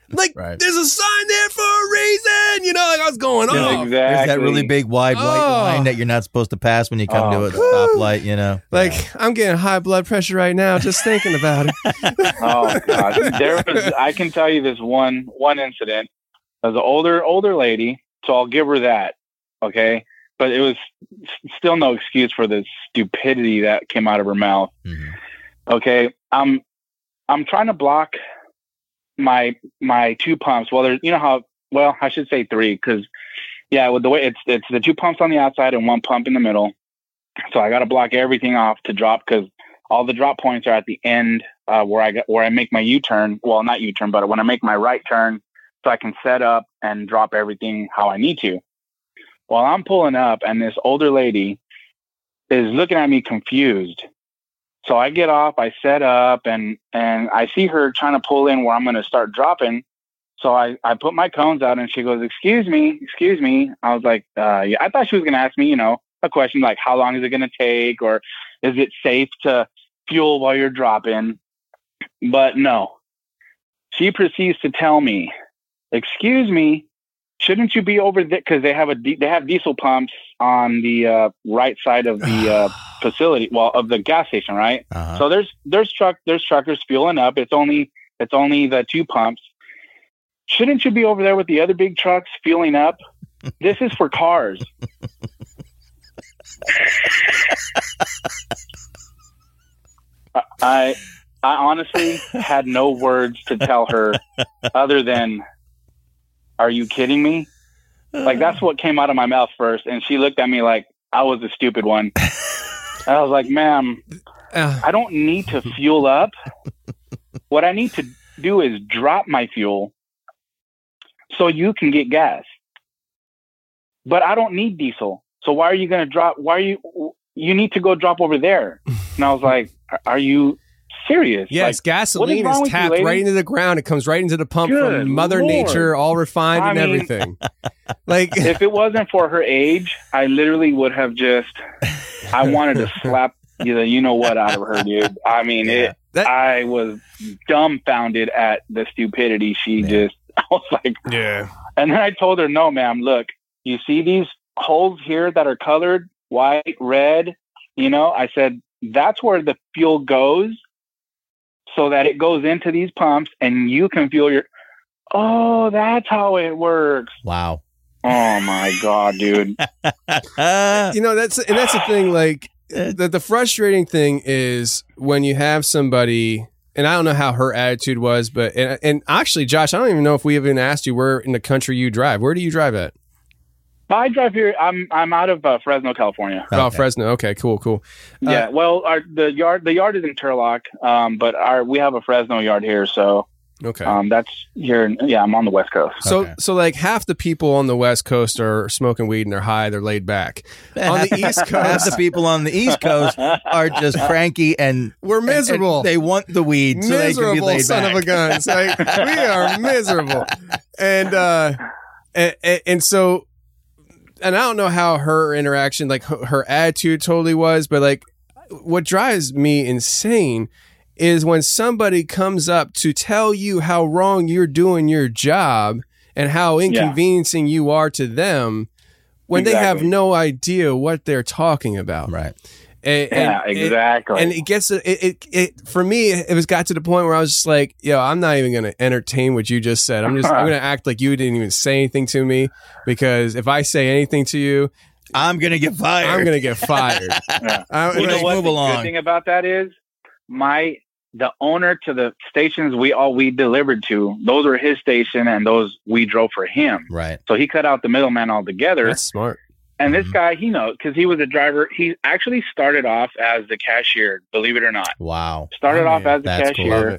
Like, Right. there's a sign there for a reason. You know, like I was going Yeah, off. Exactly. There's that really big wide white Oh. line that you're not supposed to pass when you come Oh, to a stoplight, you know. Like, I'm getting high blood pressure right now just thinking about it. Oh God, there was. I can tell you this one one incident. There was an older older lady, so I'll give her that. Okay, but it was s- still no excuse for the stupidity that came out of her mouth. Mhm. Okay, I'm I'm trying to block my my two pumps. Well, there's you know how well I should say three because yeah, with the way it's it's the two pumps on the outside and one pump in the middle. So I got to block everything off to drop because all the drop points are at the end uh, where I get where I make my U-turn. Well, not U-turn, but when I make my right turn, so I can set up and drop everything how I need to. Well, I'm pulling up, and this older lady is looking at me confused. So I get off, I set up, and and I see her trying to pull in where I'm going to start dropping. So I, I put my cones out, and she goes, "Excuse me, excuse me." I was like, uh, "Yeah." I thought she was going to ask me, you know, a question like, "How long is it going to take?" or "Is it safe to fuel while you're dropping?" But no, she proceeds to tell me, "Excuse me, shouldn't you be over there?" Because they have a di- they have diesel pumps on the uh, right side of the uh, facility, well, of the gas station, right? Uh-huh. So there's there's truck there's truckers fueling up. It's only it's only the two pumps. Shouldn't you be over there with the other big trucks fueling up? This is for cars. I I honestly had no words to tell her other than, "Are you kidding me?" Like, that's what came out of my mouth first. And she looked at me like I was a stupid one. And I was like, "Ma'am, I don't need to fuel up. What I need to do is drop my fuel so you can get gas. But I don't need diesel. So why are you going to drop? Why are you, you need to go drop over there." And I was like, "Are you serious?" Yes, Like, gasoline what is, is, wrong with you, tapped lady? right into the ground. It comes right into the pump Good from Mother Lord. Nature, all refined I and mean- everything. Like, If it wasn't for her age, I literally would have just, I wanted to slap you, you know what out of her, dude. I mean, it, That- I was dumbfounded at the stupidity. She just, I was like, yeah. and then I told her, "No, ma'am, look, you see these holes here that are colored white, red, you know," I said, "that's where the fuel goes so that it goes into these pumps and you can fuel your," "Oh, that's how it works." Wow. Oh my God, dude. You know, that's and that's the thing. Like, the the frustrating thing is when you have somebody, and I don't know how her attitude was, but and, and actually, Josh, I don't even know if we even asked you where in the country you drive. Where do you drive at? I drive here. I'm I'm out of uh, Fresno, California. Oh, Fresno. Okay, cool, cool. Uh, Yeah. Well, our the yard the yard is in Turlock, um, but our we have a Fresno yard here, so Okay. um, that's here. in- Yeah, I'm on the West Coast. So, Okay. so like half the people on the West Coast are smoking weed and they're high, they're laid back. On the East Half Coast, the people on the East Coast are just cranky and we're and- miserable. and they want the weed so they can be miserable laid son back. of a gun. It's like we are miserable, and uh, and, and and so, and I don't know how her interaction, like her, her attitude, totally was, but like what drives me insane is when somebody comes up to tell you how wrong you're doing your job and how inconveniencing you are to them when they have Exactly. no idea what they're talking about. Right. And, Yeah, and- exactly. And it gets it, it it for me. It was got to the point where I was just like, yo, I'm not even going to entertain what you just said. I'm just I'm going to act like you didn't even say anything to me, because if I say anything to you, I'm gonna get fired. I'm going to get fired. Yeah. I- You know Let's what? move The along. good thing about that is my the owner to the stations we all we delivered to, those were his station and those we drove for him. Right. So he cut out the middleman altogether. That's smart. And Mm-hmm. this guy, he knows because he was a driver. He actually started off as the cashier, believe it or not. Wow. Started Oh, off man. as the That's cool. Love cashier. it.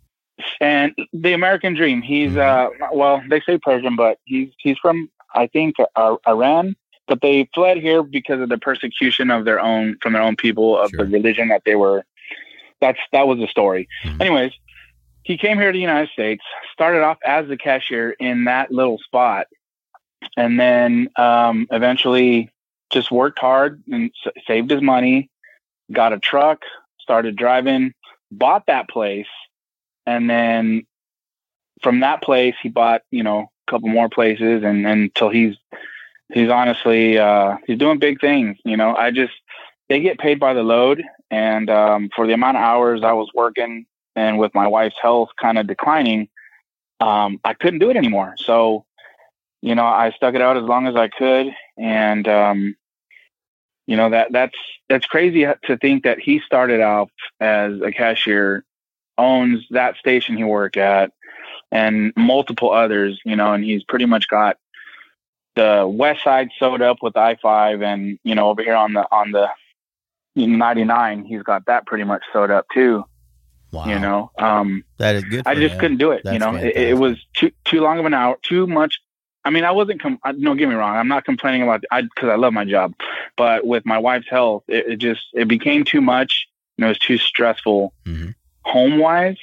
And the American dream. He's uh well, they say Persian, but he's he's from I think uh, Iran, but they fled here because of the persecution of their own from their own people of Sure. the religion that they were. That's that was the story. Mhm. Anyways, he came here to the United States, started off as the cashier in that little spot, and then um, eventually just worked hard and s- saved his money, got a truck, started driving, bought that place, and then from that place, he bought, you know, a couple more places, and, and until he's, he's honestly, uh, he's doing big things. You know, I just, they get paid by the load. And, um, for the amount of hours I was working and with my wife's health kind of declining, um, I couldn't do it anymore. So, you know, I stuck it out as long as I could. And, um, you know, that that's, that's crazy to think that he started out as a cashier, owns that station he worked at and multiple others, you know, and he's pretty much got the west side sewed up with I five, and, you know, over here on the, on the ninety-nine, he's got that pretty much sewed up too. Wow. You know, um, that is good. I just him. couldn't do it. That's you know, it, it was too, too long of an hour, too much. I mean, I wasn't, com- I, don't get me wrong. I'm not complaining about, I, cause I love my job, but with my wife's health, it, it just, it became too much. You know, it was too stressful mm-hmm. home wise.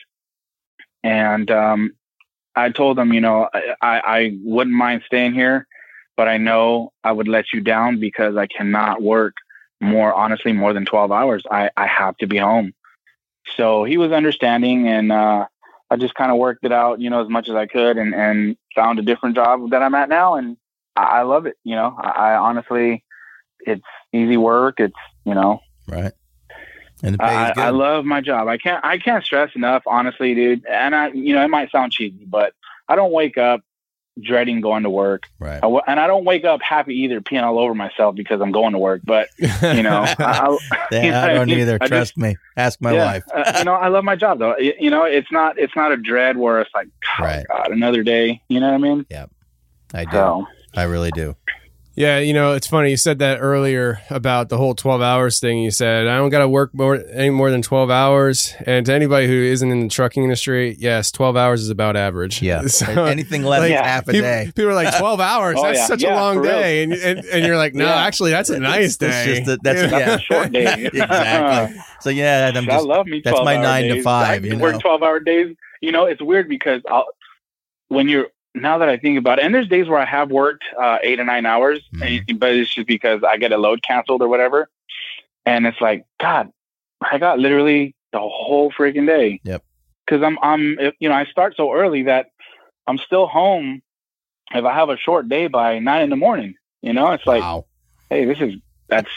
And, um, I told him, you know, I, I wouldn't mind staying here, but I know I would let you down because I cannot work more, honestly, more than twelve hours. I, I have to be home. So he was understanding, and, uh, I just kind of worked it out, you know, as much as I could, and, and found a different job that I'm at now. And I, I love it. You know, I, I honestly, it's easy work. It's, you know, right. And the pay I, is good. I love my job. I can't, I can't stress enough, honestly, dude. And I, you know, it might sound cheesy, but I don't wake up dreading going to work. Right. I, and I don't wake up happy either, peeing all over myself because I'm going to work. But, you know, I, I, yeah, you know, I don't either. I Trust just, me. Ask my yeah, wife. uh, you know, I love my job though. You, you know, it's not, it's not a dread where it's like, oh, right. God, another day. You know what I mean? Yeah, I do. So, I really do. Yeah, you know, it's funny. You said that earlier about the whole twelve hours thing. You said, I don't got to work more, any more than twelve hours. And to anybody who isn't in the trucking industry, yes, twelve hours is about average. Yeah. So, anything less like, than half a people, day. People are like, twelve hours? Oh, that's yeah. such Yeah, a long for real. day. And, and and you're like, no, Yeah. actually, that's a nice It's day. just a, that's, You know? yeah. a short day. Exactly. So, yeah, I'm I just, love me. that's my twelve-hour nine days. to five. I You know? work twelve hour days. You know, it's weird because I'll, when you're, now that I think about it, and there's days where I have worked uh, eight or nine hours, Mm-hmm. and, but it's just because I get a load canceled or whatever. And it's like, God, I got literally the whole freaking day. Yep. Cause I'm, I'm, you know, I start so early that I'm still home if I have a short day by nine in the morning. You know, it's like, Wow. hey, this is, that's,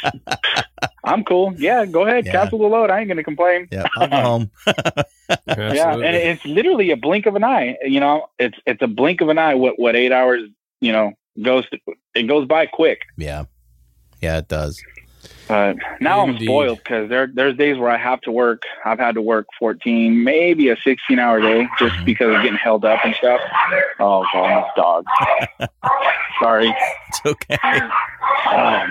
I'm cool. Yeah, go ahead. Yeah. Cancel the load. I ain't going to complain. Yeah, I'll go home. Yeah, and it's literally a blink of an eye. You know, it's it's a blink of an eye. What what eight hours? You know, goes to, it goes by quick. Yeah, yeah, it does. But now Indeed. I'm spoiled because there there's days where I have to work. I've had to work fourteen, maybe a sixteen hour day, just because of getting held up and stuff. Oh God, this dog. Sorry. It's okay. Um,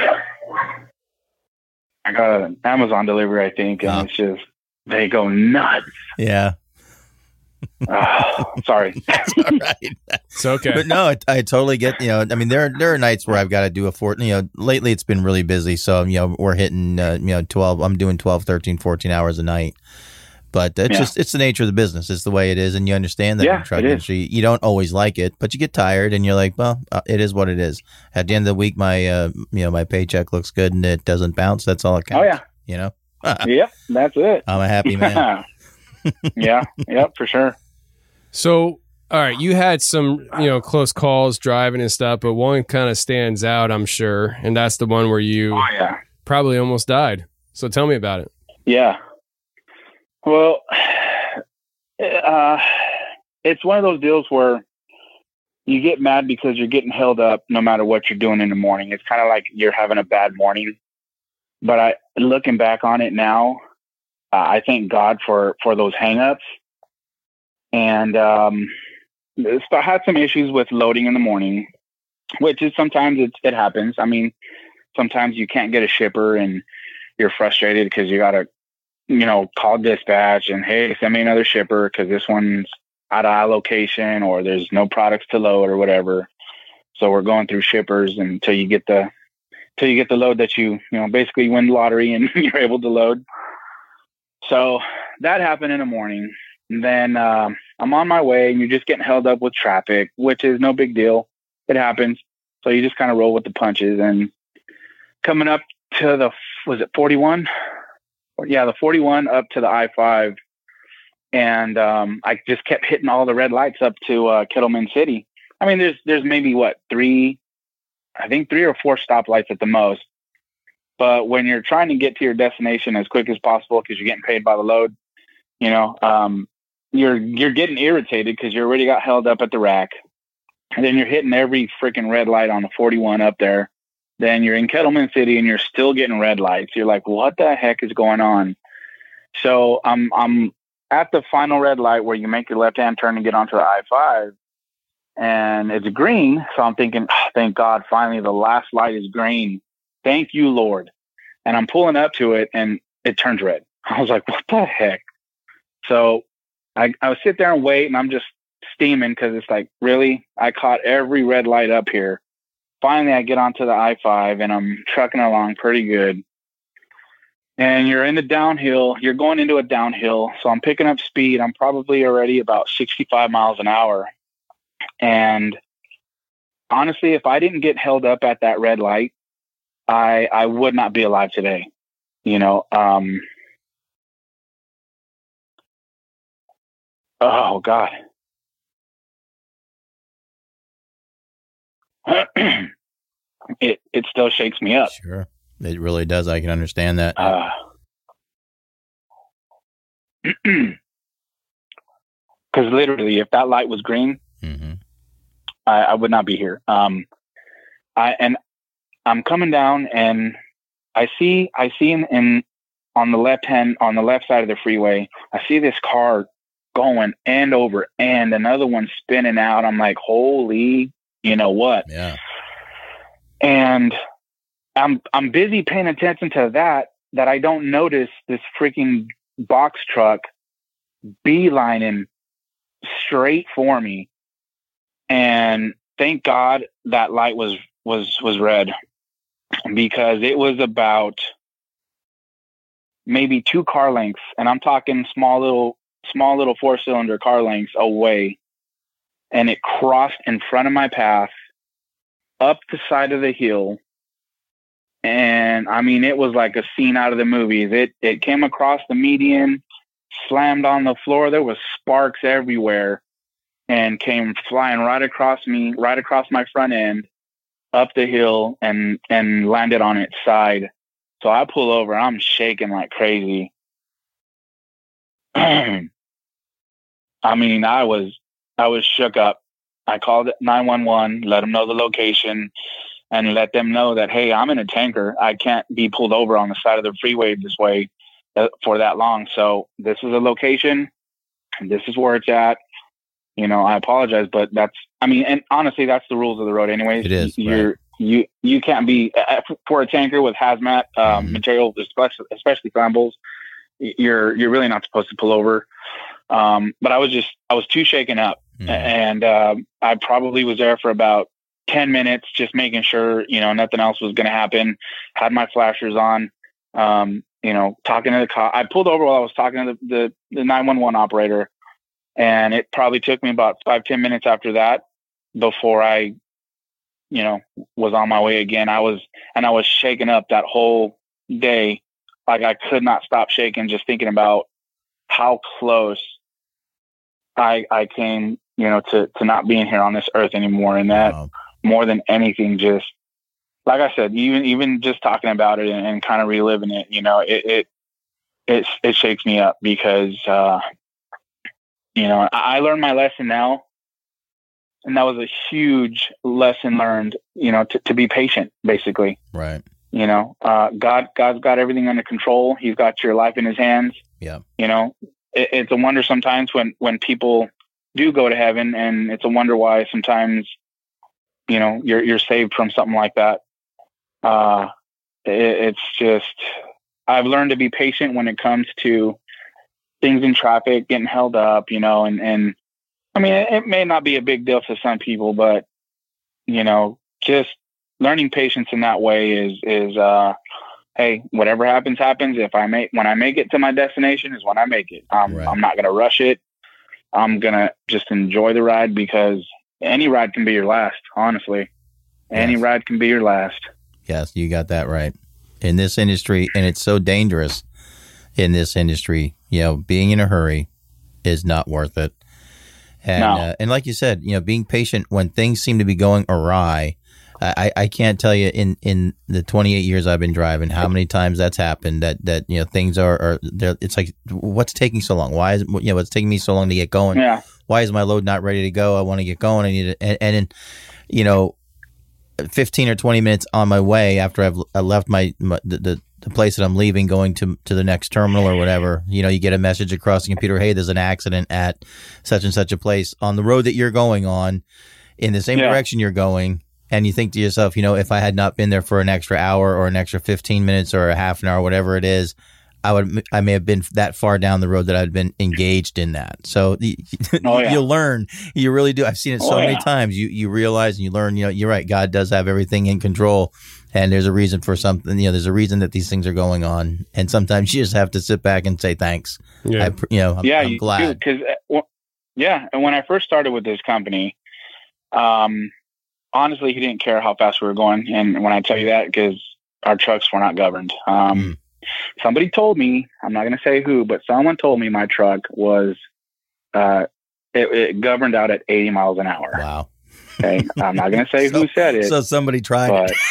I got an Amazon delivery, I think, and Oh. it's just they go nuts. Yeah, Oh, sorry. it's all right. It's okay. But no, I, I totally get, you know, I mean, there, there are nights where I've got to do a four, you know, lately it's been really busy. So, you know, we're hitting, uh, you know, twelve, I'm doing twelve, thirteen, fourteen hours a night. But it's Yeah. just, it's the nature of the business. It's the way it is. And you understand that Yeah, in the truck it is. industry, you don't always like it, but you get tired and you're like, well, uh, it is what it is. At the end of the week, my, uh, you know, my paycheck looks good and it doesn't bounce. That's all it counts. Oh, yeah. You know, Yep, that's it. I'm a happy man. Yeah, yep, for sure. So, all right, you had some, you know, close calls driving and stuff, but one kind of stands out, I'm sure, and that's the one where you Oh, yeah. probably almost died. So tell me about it. Yeah. Well, uh, it's one of those deals where you get mad because you're getting held up no matter what you're doing in the morning. It's kind of like you're having a bad morning. But I, looking back on it now, uh, I thank God for, for those hangups. And um, I had some issues with loading in the morning, which is sometimes it's, it happens. I mean, sometimes you can't get a shipper and you're frustrated because you got to, you know, call dispatch and, hey, send me another shipper because this one's out of allocation or there's no products to load or whatever. So we're going through shippers until you get the, until you get the load that you, you know, basically win the lottery and you're able to load. So that happened in the morning. And then uh, I'm on my way and you're just getting held up with traffic, which is no big deal. It happens. So you just kind of roll with the punches. And coming up to the, was it forty-one? Yeah, the forty-one up to the I five, and um, I just kept hitting all the red lights up to uh, Kettleman City. I mean, there's there's maybe what three, I think three or four stoplights at the most. But when you're trying to get to your destination as quick as possible because you're getting paid by the load, you know, um, you're you're getting irritated because you already got held up at the rack. And then you're hitting every freaking red light on the forty-one up there. Then you're in Kettleman City and you're still getting red lights. You're like, what the heck is going on? So I'm I'm at the final red light where you make your left-hand turn and get onto the I five. And it's green. So I'm thinking, oh, thank God, finally the last light is green. Thank you, Lord. And I'm pulling up to it and it turns red. I was like, what the heck? So I, I would sit there and wait, and I'm just steaming because it's like, really? I caught every red light up here. Finally, I get onto the I five and I'm trucking along pretty good. And you're in the downhill. You're going into a downhill. So I'm picking up speed. I'm probably already about sixty-five miles an hour. And honestly, if I didn't get held up at that red light, I I would not be alive today. You know, um, oh God. it it still shakes me up. Sure. It really does. I can understand that. Uh, because literally, if that light was green, mm-hmm. I, I would not be here. Um, I and I'm coming down, and I see I see in, in on the left hand on the left side of the freeway, I see this car going end over end, another one spinning out. I'm like, holy, you know what? Yeah. And I'm I'm busy paying attention to that that I don't notice this freaking box truck beelining straight for me. And thank God that light was was was red, because it was about maybe two car lengths, and I'm talking small little small little four cylinder car lengths away, and it crossed in front of my path up the side of the hill. And I mean, it was like a scene out of the movies. It it came across the median, slammed on the floor. There was sparks everywhere, and came flying right across me, right across my front end, up the hill, and and landed on its side. So I pull over. I'm shaking like crazy. I mean, I was I was shook up. I called nine one one, let them know the location, and let them know that, hey, I'm in a tanker. I can't be pulled over on the side of the freeway this way uh, for that long. So this is a location, and this is where it's at. You know, I apologize, but that's, I mean, and honestly, that's the rules of the road anyways. It is. You're, right. you, you can't be, uh, for a tanker with hazmat um, mm-hmm. material, especially, especially flammables, you're, you're really not supposed to pull over. Um, but I was just, I was too shaken up. Mm-hmm. And um, I probably was there for about ten minutes, just making sure, you know, nothing else was going to happen. Had my flashers on, um, you know, talking to the cop. I pulled over while I was talking to the, the, the nine one one operator. And it probably took me about five, ten minutes after that before I, you know, was on my way again. I was, and I was shaking up that whole day. Like I could not stop shaking, just thinking about how close I, I came, you know, to, to not being here on this earth anymore. And that wow. more than anything, just like I said, even, even just talking about it and, and kind of reliving it, you know, it, it, it, it shakes me up because, uh, you know, I, I learned my lesson now, and that was a huge lesson learned, you know, to, to be patient, basically. Right. You know, uh, God, God's got everything under control. He's got your life in his hands. Yeah. You know, it, it's a wonder sometimes when, when people do go to heaven, and it's a wonder why sometimes, you know, you're, you're saved from something like that. Uh, it, it's just, I've learned to be patient when it comes to things in traffic, getting held up, you know, and, and I mean, it, it may not be a big deal to some people, but, you know, just learning patience in that way is, is, uh, hey, whatever happens, happens. If I make, when I make it to my destination is when I make it. Um, right. I'm not going to rush it. I'm going to just enjoy the ride, because any ride can be your last, honestly. Any yes. ride can be your last. Yes, you got that right. In this industry, and it's so dangerous in this industry, you know, being in a hurry, is not worth it. And No. uh, and like you said, you know, being patient when things seem to be going awry. I, I can't tell you in, in the twenty-eight years I've been driving how many times that's happened. That, that you know things are, are there. It's like, what's taking so long? Why is you know what's taking me so long to get going? Yeah. Why is my load not ready to go? I want to get going. I need it. And, and in, you know, fifteen or twenty minutes on my way after I've I left my, my the, the the place that I'm leaving, going to to the next terminal or whatever, you know, you get a message across the computer, hey, there's an accident at such and such a place on the road that you're going on in the same Yeah. direction you're going. And you think to yourself, you know, if I had not been there for an extra hour or an extra fifteen minutes or a half an hour, whatever it is, I would, I may have been that far down the road that I'd been engaged in that. So Oh, yeah. you learn, you really do. I've seen it so Oh, many yeah. times. You, you realize and you learn, you know, you're right. God does have everything in control. And there's a reason for something, you know, there's a reason that these things are going on. And sometimes you just have to sit back and say, thanks. Yeah. I, you know, I'm, yeah, I'm you glad. Because, well, yeah, and when I first started with this company, um, honestly, he didn't care how fast we were going. And when I tell you that, because our trucks were not governed. Um, Mm. Somebody told me, I'm not going to say who, but someone told me my truck was uh, it, it governed out at eighty miles an hour. Wow. Okay, I'm not going to say So- who said it. So somebody tried but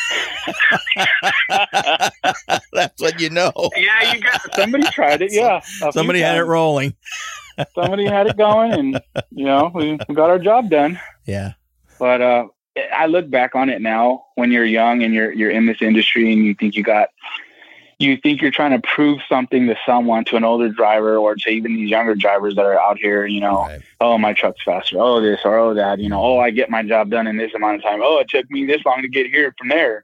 it. That's what you know. yeah, you got somebody tried it. Yeah, a few Somebody had it times. rolling. Somebody had it going, and you know we, we got our job done. Yeah. But uh, I look back on it now when you're young and you're you're in this industry and you think you got, you think you're trying to prove something to someone, to an older driver or to even these younger drivers that are out here, you know, Right. oh, my truck's faster. Oh, this or oh, that, you know, oh, I get my job done in this amount of time. Oh, it took me this long to get here from there.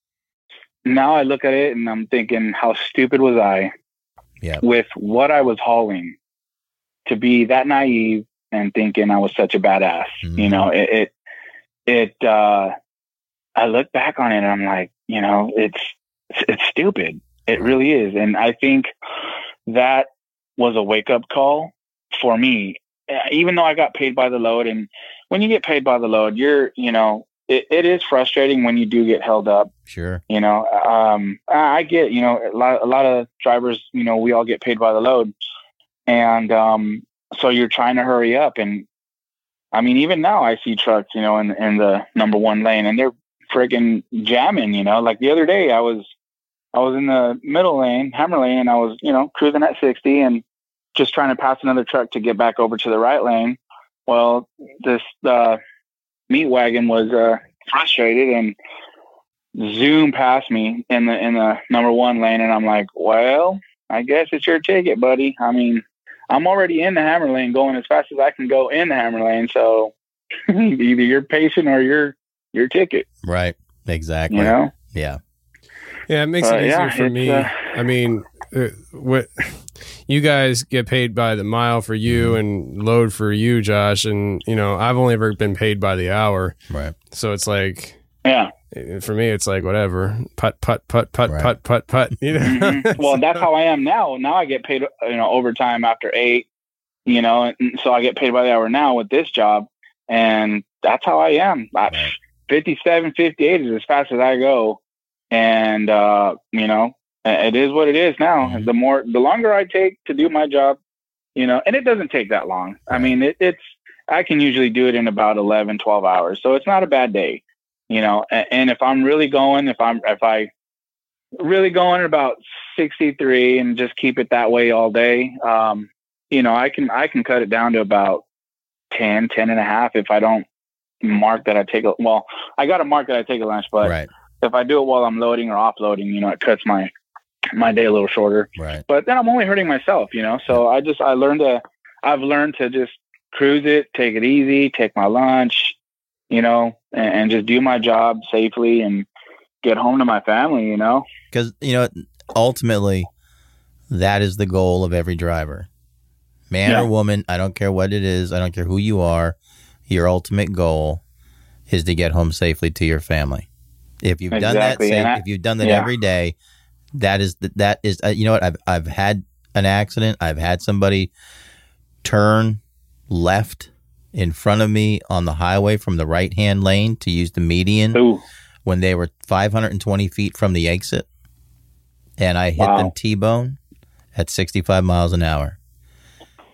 Now I look at it and I'm thinking, how stupid was I Yeah. with what I was hauling to be that naive and thinking I was such a badass. Mhm. You know, it, it, it, uh, I look back on it and I'm like, you know, it's, it's, it's stupid. It really is. And I think that was a wake up call for me, even though I got paid by the load. And when you get paid by the load, you're, you know, it, it is frustrating when you do get held up. Sure. You know, um, I get, you know, a lot, a lot of drivers, you know, we all get paid by the load. And, um, so you're trying to hurry up. And I mean, even now I see trucks, you know, in, in the number one lane and they're friggin' jamming, you know, like the other day I was, I was in the middle lane, hammer lane, and I was, you know, cruising at sixty and just trying to pass another truck to get back over to the right lane. Well, this, uh, meat wagon was, uh, frustrated and zoom past me in the, in the number one lane. And I'm like, well, I guess it's your ticket, buddy. I mean, I'm already in the hammer lane going as fast as I can go in the hammer lane. So either you're pacing or you're your ticket. Right. Exactly. You know? Yeah. Yeah, it makes Uh, it easier yeah, for it's, me. uh, I mean, uh, what you guys get paid by the mile for you Mm-hmm. and load for you, Josh, and you know I've only ever been paid by the hour. Right. So it's like, yeah, for me, it's like whatever, putt, putt, putt, putt, Right. putt, putt, putt. You know. Mhm. Well, that's how I am now. Now I get paid, you know, overtime after eight, you know, and so I get paid by the hour now with this job, and that's how I am. I, Right. fifty-seven, fifty-eight is as fast as I go. And, uh, you know, it is what it is now. Mhm. The more, the longer I take to do my job, you know, and it doesn't take that long. I Right. mean, it, it's, I can usually do it in about eleven, twelve hours. So it's not a bad day, you know, and, and if I'm really going, if I'm, if I really going at about sixty-three and just keep it that way all day, um, you know, I can, I can cut it down to about ten, ten and a half if I don't mark that I take a, well, I got to mark that I take a lunch, but Right. if I do it while I'm loading or offloading, you know, it cuts my, my day a little shorter, Right. but then I'm only hurting myself, you know? So I just, I learned to, I've learned to just cruise it, take it easy, take my lunch, you know, and, and just do my job safely and get home to my family, you know? Because, you know, ultimately, that is the goal of every driver. Man Yeah. or woman, I don't care what it is. I don't care who you are. Your ultimate goal is to get home safely to your family. If you've done that, Exactly, safe, and I- if you've done that yeah. every day, that is the, that is uh, you know what? I've I've had an accident. I've had somebody turn left in front of me on the highway from the right hand lane to use the median Ooh, when they were five hundred twenty feet from the exit, and I hit Wow. them T-bone at sixty-five miles an hour.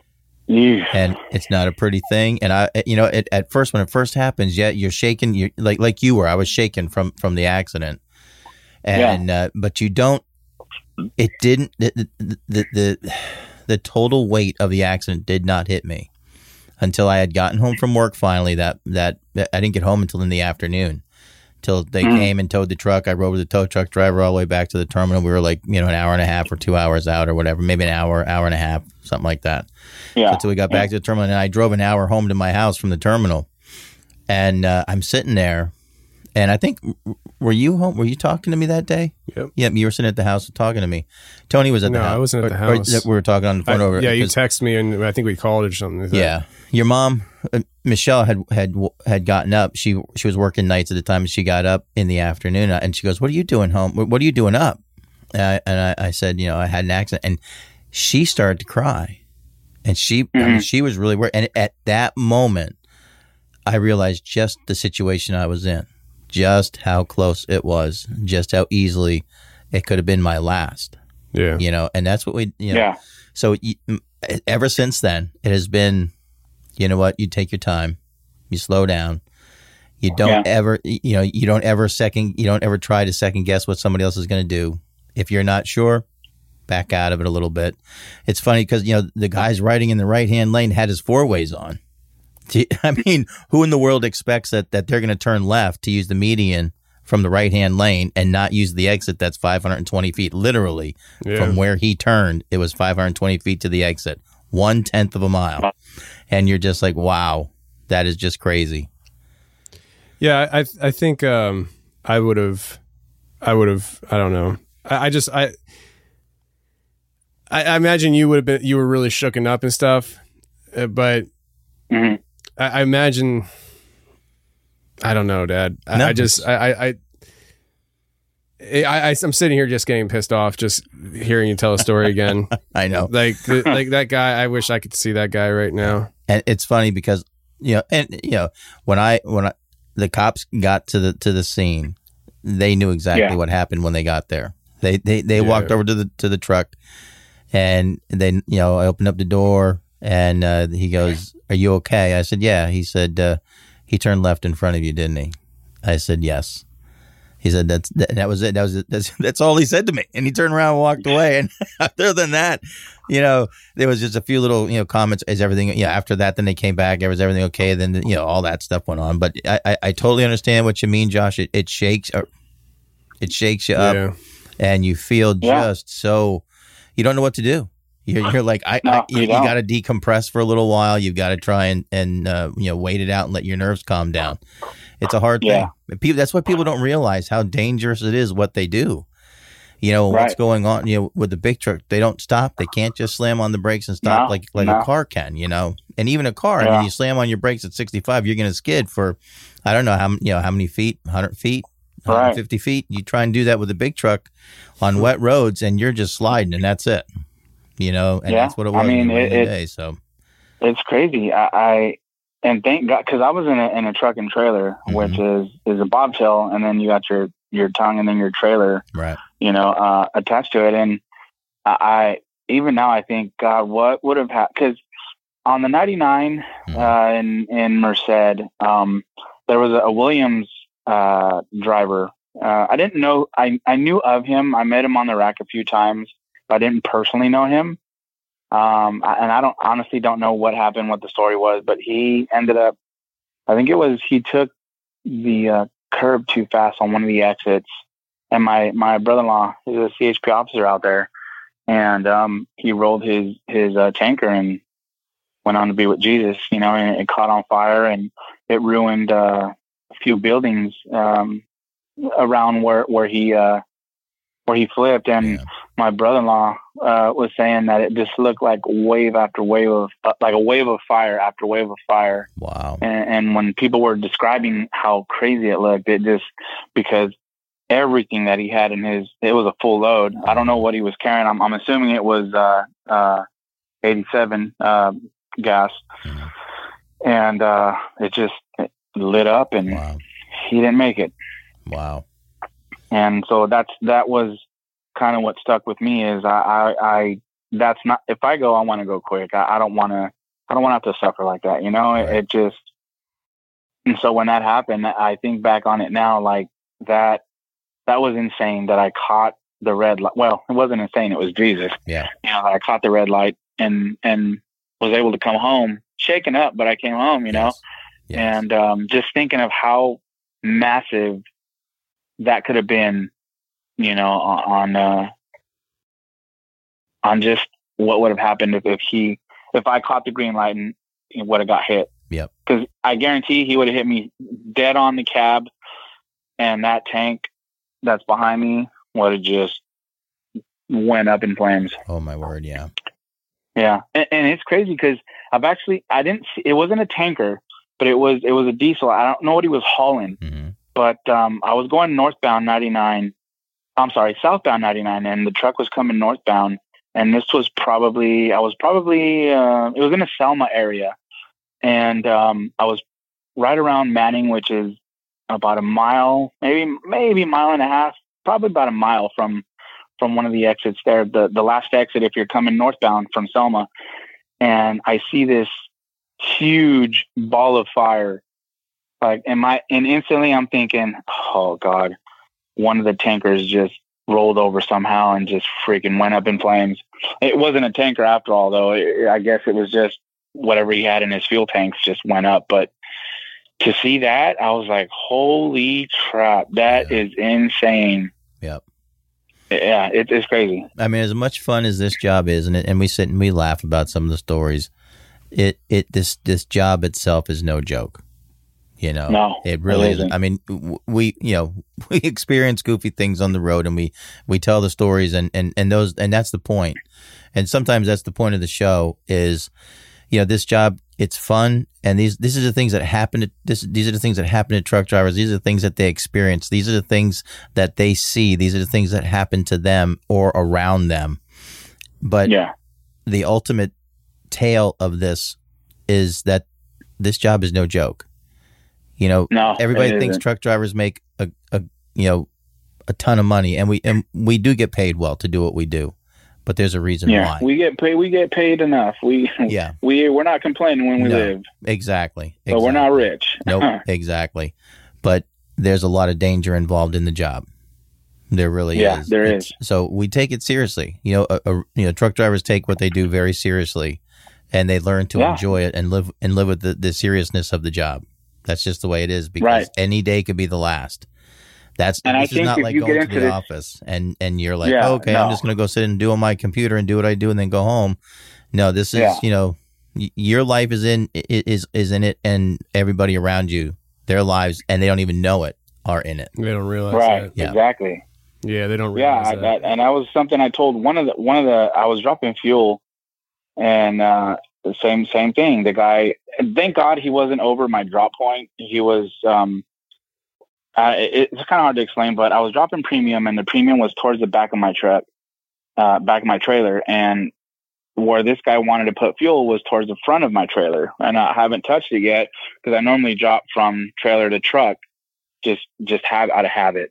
Yeah. And it's not a pretty thing. And I, you know, it, at first, when it first happens, yeah, you're shaking, you're like, like you were, I was shaking from, from the accident. And, yeah. uh, but you don't, it didn't, the, the, the, the, the total weight of the accident did not hit me until I had gotten home from work finally. That, that, I didn't get home until in the afternoon. Till they mm. came and towed the truck. I rode with the tow truck driver all the way back to the terminal. We were like, you know, an hour and a half or two hours out or whatever, maybe an hour, hour and a half, something like that. Yeah. Until we got back yeah. to the terminal, and I drove an hour home to my house from the terminal. And uh, I'm sitting there, and I think, were you home? Were you talking to me that day? Yep. Yep. You were sitting at the house talking to me. Tony was at no, the house. No, I wasn't at the or, house. Or we were talking on the phone I, over. Yeah, you texted me, and I think we called or something. Like yeah. Your mom, uh, Michelle, had had had gotten up. She she was working nights at the time, and she got up in the afternoon, and she goes, "What are you doing home? What are you doing up?" And I, and I, I said, "You know, I had an accident," and she started to cry, and she mm-hmm. I mean, she was really worried. And at that moment, I realized just the situation I was in, just how close it was, just how easily it could have been my last. Yeah, you know, and that's what we, you know, yeah. So ever since then, it has been. You know what? You take your time. You slow down. You don't yeah. ever, you know, you don't ever second, you don't ever try to second guess what somebody else is going to do. If you're not sure, back out of it a little bit. It's funny because, you know, the guy's riding in the right-hand lane had his four-ways on. I mean, who in the world expects that, that they're going to turn left to use the median from the right-hand lane and not use the exit that's five hundred twenty feet? Literally, yeah. from where he turned, it was five hundred twenty feet to the exit. One-tenth of a mile. And you're just like, wow, that is just crazy. Yeah, I I think um, I would have, I would have, I don't know. I, I just, I, I I imagine you would have been, you were really shooken up and stuff, uh, but mm-hmm. I, I imagine, I don't know, Dad. I, no. I just, I, I, I I, I, I'm sitting here just getting pissed off, just hearing you tell a story again. I know, like, the, like that guy. I wish I could see that guy right now. And it's funny because you know, and you know, when I when I, the cops got to the to the scene, they knew exactly yeah. what happened when they got there. They they they yeah. walked over to the to the truck, and then you know, I opened up the door, and uh, he goes, "Are you okay?" I said, "Yeah." He said, uh, "He turned left in front of you, didn't he?" I said, "Yes." He said, "That's that, that was it. That was it. That's that's all he said to me." And he turned around and walked away. And other than that, you know, there was just a few little, you know, comments. Is everything? Yeah. After that, then they came back. Was everything okay? Then you know, all that stuff went on. But I, I, I totally understand what you mean, Josh. It, it shakes, it shakes you up, yeah. and you feel yeah. just so you don't know what to do. You're, you're like, I, no, I you, you got to decompress for a little while. You've got to try and and uh, you know, wait it out and let your nerves calm down. It's a hard yeah. thing. People, that's why people don't realize how dangerous it is what they do. You know, right. what's going on, you know, with the big truck, they don't stop. They can't just slam on the brakes and stop no, like, like no. a car can, you know. And even a car, yeah. I mean, you slam on your brakes at sixty-five, you're going to skid for, I don't know, how you know how many feet, one hundred feet, one hundred fifty right. feet. You try and do that with a big truck on wet roads, and you're just sliding, and that's it. You know, and yeah. that's what it was I mean, it, the it, day, so. It's crazy. I... I And thank God, because I was in a in a truck and trailer, mm-hmm. which is, is a bobtail, and then you got your, your tongue and then your trailer, right? You know, uh, attached to it. And I, I even now I think, God, what would have happened? Because on the ninety-nine mm-hmm. uh, in in Merced, um, there was a, a Williams uh, driver. Uh, I didn't know. I I knew of him. I met him on the rack a few times, but I didn't personally know him. Um, and I don't honestly don't know what happened, what the story was, but he ended up, I think it was, he took the uh, curb too fast on one of the exits. And my, my brother-in-law is a C H P officer out there, and um, he rolled his, his uh, tanker and went on to be with Jesus, you know, and it caught on fire, and it ruined uh, a few buildings um, around where, where he, uh, where he flipped. And yeah. my brother-in-law uh, was saying that it just looked like wave after wave of, uh, like a wave of fire after wave of fire. Wow. And, and when people were describing how crazy it looked, it just, because everything that he had in his, it was a full load. I don't know what he was carrying. I'm, I'm assuming it was uh, uh, eighty-seven uh, gas. Mm. And uh, it just it lit up, and wow. he didn't make it. Wow. And so that's, that was kind of what stuck with me is I, I, I that's not, if I go, I want to go quick. I, I don't want to I don't want to have to suffer like that. You know, it, it just, and so when that happened, I think back on it now, like that, that was insane that I caught the red light. Well, it wasn't insane. It was Jesus. Yeah. You know, that I caught the red light and, and was able to come home shaken up, but I came home, you know, yes. Yes. and um, just thinking of how massive that could have been, you know, on, uh, on just what would have happened if, if he, if I caught the green light and he would have got hit. Yep. Because I guarantee he would have hit me dead on the cab, and that tank that's behind me would have just went up in flames. Oh my word. Yeah. Yeah. And, and it's crazy because I've actually, I didn't see, it wasn't a tanker, but it was, it was a diesel. I don't know what he was hauling, mm-hmm. but um, I was going northbound ninety-nine. I'm sorry, southbound ninety-nine, and the truck was coming northbound. And this was probably, I was probably, uh, it was in the Selma area. And um, I was right around Manning, which is about a mile, maybe, maybe a mile and a half, probably about a mile from, from one of the exits there, the, the last exit if you're coming northbound from Selma. And I see this huge ball of fire. Like, and my, and instantly I'm thinking, oh God, one of the tankers just rolled over somehow and just freaking went up in flames. It wasn't a tanker after all, though. It, I guess it was just whatever he had in his fuel tanks just went up. But to see that, I was like, holy crap, that yeah. is insane. Yep. Yeah, it, it's crazy. I mean, as much fun as this job is, and, it, and we sit and we laugh about some of the stories, it, it this this job itself is no joke. You know, no, it really it isn't. I mean, we, you know, we experience goofy things on the road and we, we tell the stories and, and, and those, and that's the point. And sometimes that's the point of the show is, you know, this job, it's fun. And these, these are the things that happen to this. These are the things that happen to truck drivers. These are the things that they experience. These are the things that they see. These are the things that happen to them or around them. But yeah. the ultimate tale of this is that this job is no joke. You know, no, everybody thinks truck drivers make a, a, you know, a ton of money, and we and we do get paid well to do what we do, but there's a reason yeah, why. we get paid. We get paid enough. We yeah, we we're not complaining when we no, live. Exactly, but exactly. we're not rich. Nope, exactly. But there's a lot of danger involved in the job. There really yeah, is. there it's, is. So we take it seriously. You know, a, a, you know, truck drivers take what they do very seriously, and they learn to yeah. enjoy it and live and live with the, the seriousness of the job. That's just the way it is because right. any day could be the last. That's and this I think is not if like you going get to into the this, office and, and you're like, yeah, oh, okay, no. I'm just going to go sit and do on my computer and do what I do and then go home. No, this is, yeah. you know, y- your life is in is is in it, and everybody around you, their lives, and they don't even know it, are in it. They don't realize right, that. Yeah. Exactly. Yeah, they don't realize yeah, that. that. And that was something I told one of the one of the I was dropping fuel, and uh, the same same thing. The guy, thank God he wasn't over my drop point. He was. Um, uh, it, it's kind of hard to explain, but I was dropping premium, and the premium was towards the back of my truck, uh, back of my trailer, and where this guy wanted to put fuel was towards the front of my trailer, and I haven't touched it yet because I normally drop from trailer to truck, just just have out of habit.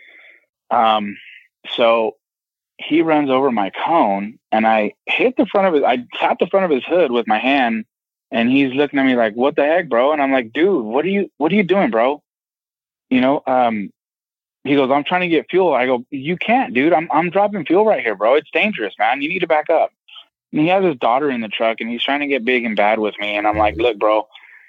Um, so he runs over my cone, and I hit the front of his, I tapped the front of his hood with my hand, and he's looking at me like, what the heck, bro? And I'm like, dude, what are you, what are you doing, bro? You know, um, he goes, I'm trying to get fuel. I go, you can't, dude. I'm, I'm dropping fuel right here, bro. It's dangerous, man. You need to back up. And he has his daughter in the truck, and he's trying to get big and bad with me. And I'm like, look, bro,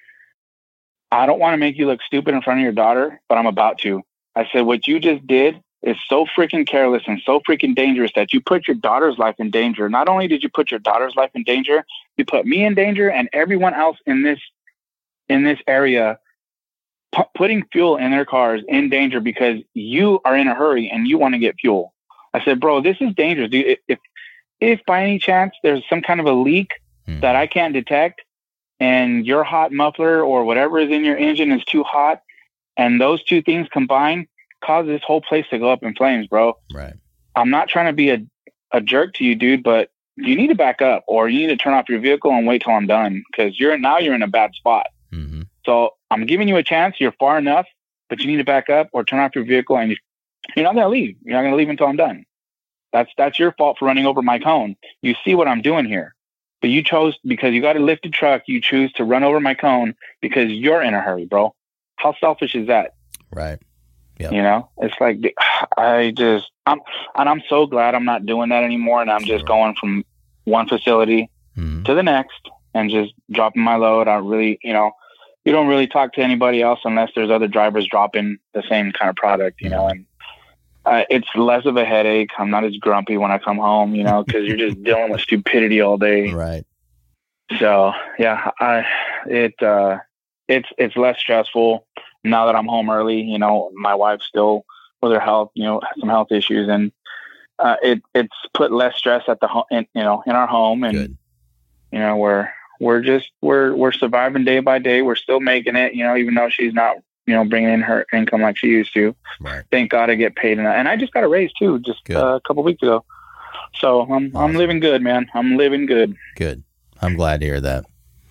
I don't want to make you look stupid in front of your daughter, but I'm about to. I said, what you just did is so freaking careless and so freaking dangerous that you put your daughter's life in danger. Not only did you put your daughter's life in danger, you put me in danger and everyone else in this, in this area, p- putting fuel in their cars in danger because you are in a hurry and you want to get fuel. I said, bro, this is dangerous, dude. If, if by any chance there's some kind of a leak mm. that I can't detect and your hot muffler or whatever is in your engine is too hot, and those two things combined cause this whole place to go up in flames, bro. Right. I'm not trying to be a, a jerk to you, dude, but you need to back up or you need to turn off your vehicle and wait till I'm done because you're now you're in a bad spot. Mm-hmm. So I'm giving you a chance. You're far enough, but you need to back up or turn off your vehicle, and you're not going to leave. You're not going to leave until I'm done. That's that's your fault for running over my cone. You see what I'm doing here. But you chose, because you got a lifted truck, you choose to run over my cone because you're in a hurry, bro. How selfish is that? Right. Yep. You know, it's like, I just, I'm, and I'm so glad I'm not doing that anymore. And I'm just going from one facility mm-hmm. to the next and just dropping my load. I really, you know, you don't really talk to anybody else unless there's other drivers dropping the same kind of product, you know, and uh, it's less of a headache. I'm not as grumpy when I come home, you know, because you're just dealing with stupidity all day. Right. So yeah, I, it, uh, it's, it's less stressful now that I'm home early. You know, my wife's still with her health, you know, has some health issues, and uh, it, it's put less stress at the home, you know, in our home. And, Good. you know, we're, we're just, we're, we're surviving day by day. We're still making it, you know, even though she's not, you know, bringing in her income like she used to. Right. Thank God I get paid. And I just got a raise too, just uh, a couple weeks ago. So I'm, awesome. I'm living good, man. I'm living good. Good. I'm glad to hear that.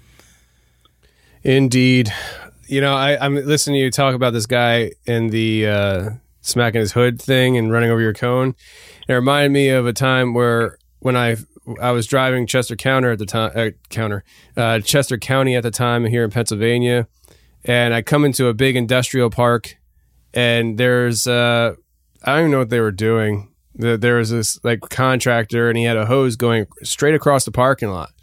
Indeed. You know, I, I'm listening to you talk about this guy and the uh, smacking his hood thing and running over your cone. It reminded me of a time where when I I was driving Chester County at the time, uh, counter uh, Chester County at the time here in Pennsylvania, and I come into a big industrial park, and there's uh, I don't even know what they were doing. The, there was this like contractor, and he had a hose going straight across the parking lot.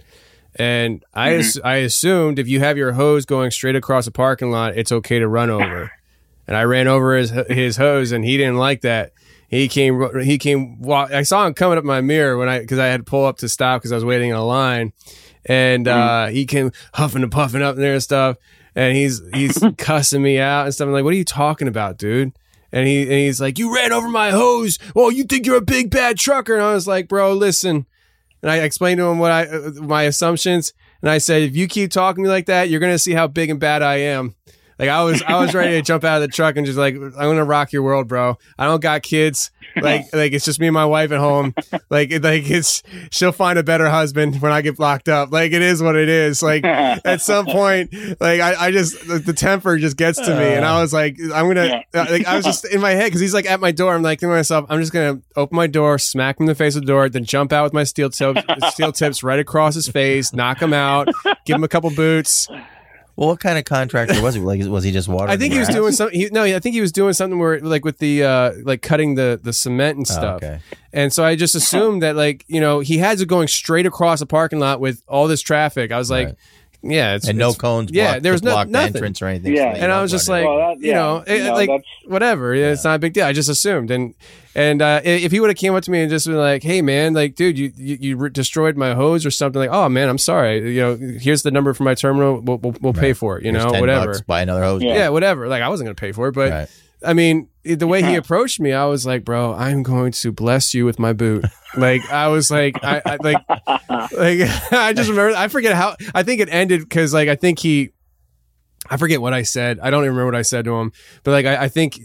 And I mm-hmm. I assumed if you have your hose going straight across the parking lot, it's okay to run over. And I ran over his his hose, and he didn't like that. He came he came. Walk, I saw him coming up my mirror when I because I had to pull up to stop because I was waiting in a line, and mm-hmm. uh, he came huffing and puffing up there and stuff. And he's he's cussing me out and stuff. I'm like, what are you talking about, dude? And he and he's like, you ran over my hose. Well, you think you're a big bad trucker? And I was like, bro, listen. And I explained to him what I, uh, my assumptions. And I said, if you keep talking to me like that, you're going to see how big and bad I am. Like I was, I was ready to jump out of the truck and just like, I'm going to rock your world, bro. I don't got kids. Like, like it's just me and my wife at home. Like, like it's, she'll find a better husband when I get locked up. Like it is what it is. Like at some point, like I, I just, the temper just gets to me. And I was like, I'm going to, like, I was just in my head. Cause he's like at my door. I'm like thinking to myself, I'm just going to open my door, smack him in the face of the door, then jump out with my steel tips, steel tips right across his face, knock him out, give him a couple boots. Well, what kind of contractor was he? Like, was he just watering? I think he was doing something. No, I think he was doing something where, like, with the uh, like cutting the the cement and stuff. Oh, okay. And so I just assumed that, like, you know, he had it going straight across the parking lot with all this traffic. I was like, right. yeah, it's and no it's, cones. Yeah, blocked, there was no block nothing. The entrance or anything. Yeah, so and I was just like, well, that, you yeah, know, it, no, like that's, whatever. Yeah. It's not a big deal. I just assumed, and and uh, if he would have came up to me and just been like, "Hey, man, like, dude, you you, you re- destroyed my hose or something," like, "Oh man, I'm sorry. You know, here's the number for my terminal. We'll we'll, we'll right. pay for it. You Here's know, ten whatever. Bucks, buy another hose. Yeah. yeah, whatever. Like, I wasn't gonna pay for it, but right. I mean, the way he approached me, I was like, bro, I'm going to bless you with my boot. Like, I was like, I, I like, like, I just remember, I forget how, I think it ended because, like, I think he, I forget what I said. I don't even remember what I said to him, but like, I, I think,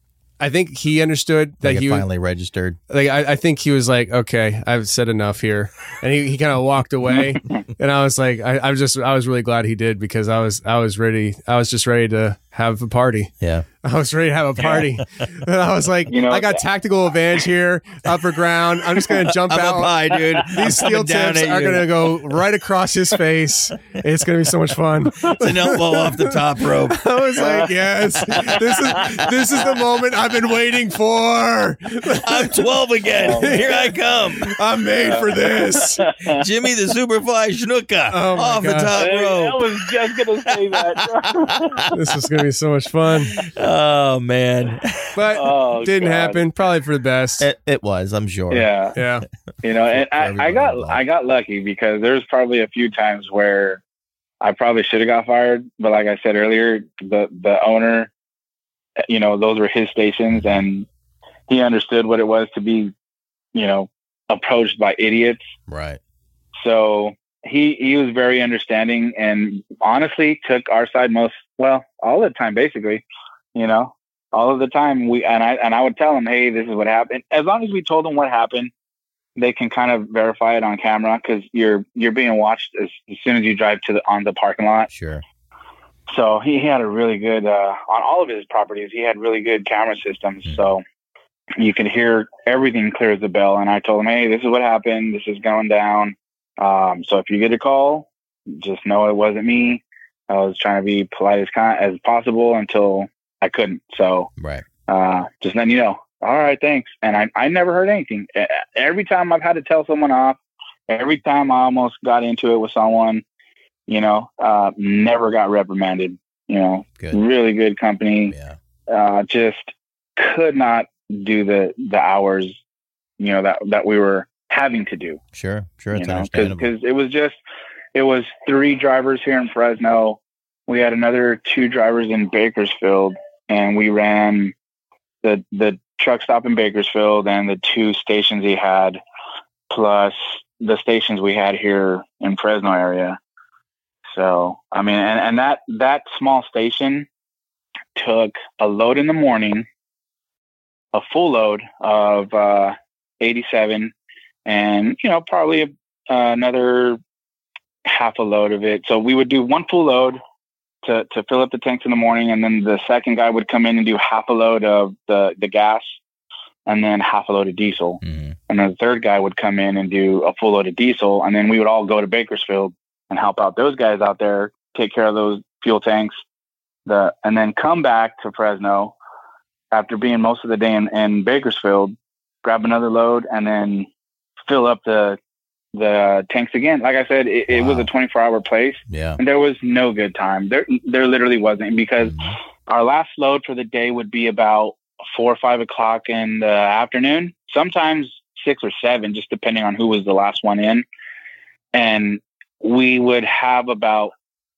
I think he understood that like he finally registered. Like, I, I think he was like, okay, I've said enough here. And he, he kind of walked away. And I was like, I, I was just, I was really glad he did because I was, I was ready. I was just ready to have a party. Yeah. I was ready to have a party. And I was like, you know, I got tactical advantage here, upper ground. I'm just going to jump I'm out. Up high, dude. These steel tips are going to go right across his face. It's going to be so much fun. It's an elbow off the top rope. I was like, yes, this is, this is the moment I've been waiting for. I'm twelve again. Here I come. I'm made for this. Jimmy the Superfly Snuka oh off God. the top hey, rope. I was just going to say that. This is going to be so much fun. Oh, man. But oh, didn't God. happen. Probably for the best. It, it was, I'm sure. Yeah. Yeah. You know, and I, I got I got lucky because there's probably a few times where I probably should have got fired. But like I said earlier, the, the owner, you know, those were his stations and he understood what it was to be, you know, approached by idiots. Right. So he he was very understanding and honestly took our side most, well, all the time, basically, you know, all of the time. We and I and I would tell him, hey, this is what happened. As long as we told them what happened, they can kind of verify it on camera because you're you're being watched as, as soon as you drive to the on the parking lot. Sure. So he, he had a really good uh, on all of his properties. He had really good camera systems, mm-hmm. so you could hear everything clear as a bell. And I told him, hey, this is what happened. This is going down. Um, so if you get a call, just know it wasn't me. I was trying to be polite as kind as possible until I couldn't. So right. uh, just letting you know. All right, thanks. And I, I never heard anything. Every time I've had to tell someone off, every time I almost got into it with someone, you know, uh, never got reprimanded. You know, good. Really good company. Yeah. Uh, just could not do the the hours, you know, that that we were having to do. Sure, sure, it's you know, understandable. Because it was just, it was three drivers here in Fresno. We had another two drivers in Bakersfield, and we ran the the truck stop in Bakersfield and the two stations he had, plus the stations we had here in Fresno area. So, I mean, and, and that, that small station took a load in the morning, a full load of uh, eighty-seven, and, you know, probably uh, another half a load of it. So we would do one full load to, to fill up the tanks in the morning, and then the second guy would come in and do half a load of the, the gas, and then half a load of diesel. Mm-hmm. And then the third guy would come in and do a full load of diesel, and then we would all go to Bakersfield and help out those guys out there, take care of those fuel tanks, the and then come back to Fresno after being most of the day in, in Bakersfield, grab another load, and then fill up the the tanks again. Like I said, it, wow. it was a twenty-four hour place, yeah, and there was no good time. There, there literally wasn't, because mm-hmm. our last load for the day would be about four or five o'clock in the afternoon, sometimes six or seven, just depending on who was the last one in, and we would have about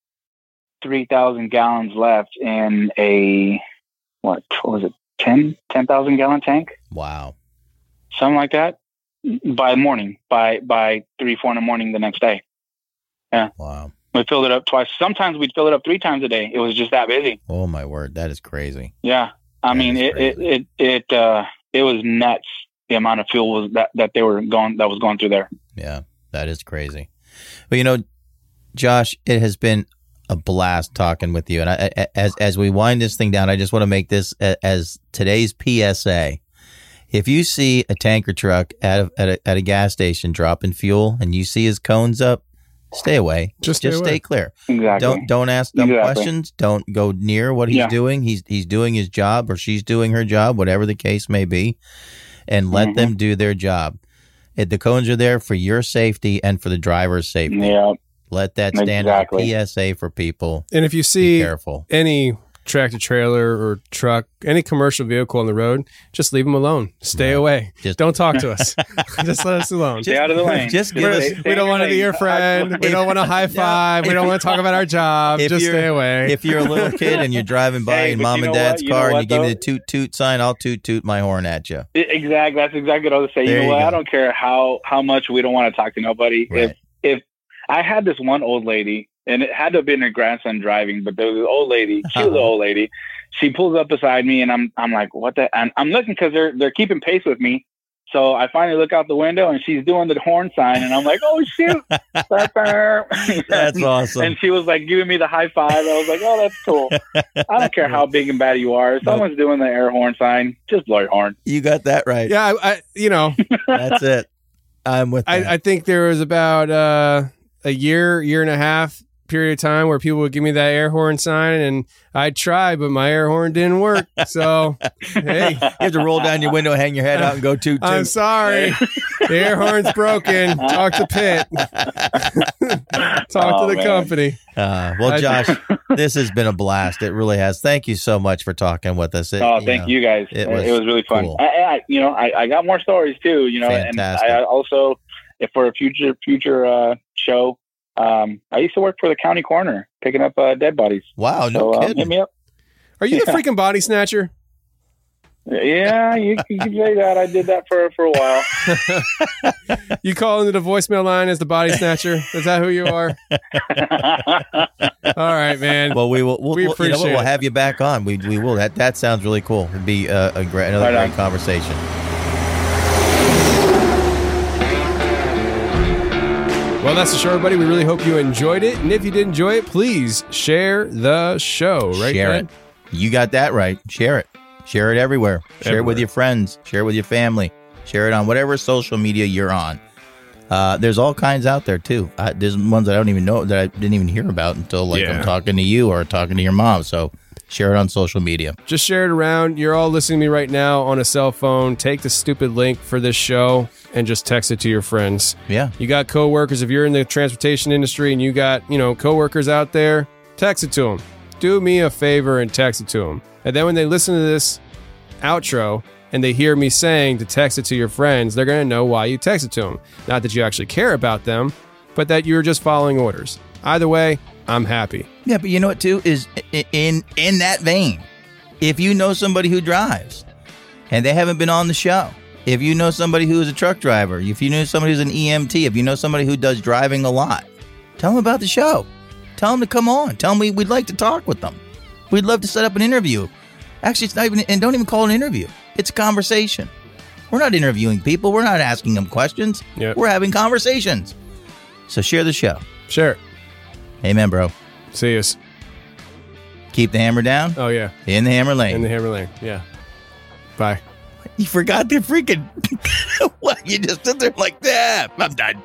three thousand gallons left in a, what, what was it, ten thousand gallon tank? Wow. Something like that by morning, by, by three, four in the morning the next day. Yeah. Wow. We filled it up twice. Sometimes we'd fill it up three times a day. It was just that busy. Oh my word. That is crazy. Yeah. I that mean, it, it, it, it, uh, it was nuts. The amount of fuel was that, that they were going, that was going through there. Yeah. That is crazy. Well, you know, Josh, it has been a blast talking with you. And I, as as we wind this thing down, I just want to make this as today's P S A. If you see a tanker truck at a, at a, at a gas station dropping fuel and you see his cones up, stay away. Just stay, just away. stay clear. Exactly. Don't don't ask them exactly. questions. Don't go near what he's yeah. doing. He's he's doing his job, or she's doing her job, whatever the case may be, and let mm-hmm. them do their job. It, the cones are there for your safety and for the driver's safety. Yeah. Let that stand exactly. as a P S A for people. And if you see Be careful. any tractor trailer or truck, any commercial vehicle on the road, just leave them alone. Stay yeah. away. Just don't talk to us. Just let us alone. Stay out of the lane. Just give us, we don't want to be your friend. We don't want to high five. We don't want to talk about our job. Just stay away. If you're a little kid and you're driving by hey, in mom and dad's what? car you know and you what, give me the toot toot sign, I'll toot toot my horn at you. Exactly. That's exactly what I was saying. There You know you what? go. I don't care how, how much we don't want to talk to nobody. Right. If if I had this one old lady, and it had to have been her grandson driving, but there was an old lady, cute Uh-huh. little old lady. She pulls up beside me, and I'm I'm like, what the? And I'm looking because they're they're keeping pace with me. So I finally look out the window, and she's doing the horn sign, and I'm like, oh shoot! That's awesome. And she was like giving me the high five. I was like, oh, that's cool. I don't care how big and bad you are. If someone's doing the air horn sign, just blow your horn. You got that right. Yeah, I, I you know, That's it. I'm with that. I, I think there was about uh, a year, year and a half period of time where people would give me that air horn sign, and I'd try, but my air horn didn't work. So, hey, you have to roll down your window, hang your head out, and go toot toot. I'm sorry. The air horn's broken. Talk to Pitt. Talk Oh, to the man. company. Uh, well, Josh, this has been a blast. It really has. Thank you so much for talking with us. It, Oh, you thank know, you guys. it It was was, really fun. cool. I, I, you know, I, I got more stories too. You know, Fantastic. and I also, if for a future future uh, show, um, I used to work for the county coroner, picking up uh, dead bodies. Wow, no so, um, kidding. hit me up. Are you the Yeah. freaking body snatcher? Yeah, you, you can say that. I did that for for a while. You call into the voicemail line as the body snatcher? Is that who you are? All right, man. Well, we will. We'll, We we'll, you know what, appreciate we'll it. have you back on. We we will. That that sounds really cool. It'd be uh, a great another Right great on. conversation. Well, that's the show, everybody. We really hope you enjoyed it. And if you did enjoy it, please share the show. Right, Share Ben? it. You got that right. Share it. Share it everywhere. Share it with Everywhere. your friends. Share it with your family. Share it on whatever social media you're on. Uh, there's all kinds out there too. Uh, there's ones that I don't even know that I didn't even hear about until like Yeah. I'm talking to you or talking to your mom. So share it on social media. Just share it around. You're all listening to me right now on a cell phone. Take the stupid link for this show and just text it to your friends. Yeah. You got coworkers. If you're in the transportation industry and you got, you know, coworkers out there, text it to them. Do me a favor and text it to them. And then when they listen to this outro and they hear me saying to text it to your friends, they're going to know why you text it to them. Not that you actually care about them, but that you're just following orders. Either way, I'm happy. Yeah, but you know what, too, is i- in in that vein, if you know somebody who drives and they haven't been on the show, if you know somebody who is a truck driver, if you know somebody who's an E M T, if you know somebody who does driving a lot, tell them about the show. Tell them to come on. Tell them we, we'd like to talk with them. We'd love to set up an interview. Actually, it's not even, and don't even call it an interview. It's a conversation. We're not interviewing people. We're not asking them questions. Yep. We're having conversations. So share the show. Share it. Amen, bro. See us. Keep the hammer down. Oh, yeah. In the hammer lane. In the hammer lane. Yeah. Bye. You forgot the freaking... What? You just stood there like, yeah, I'm done.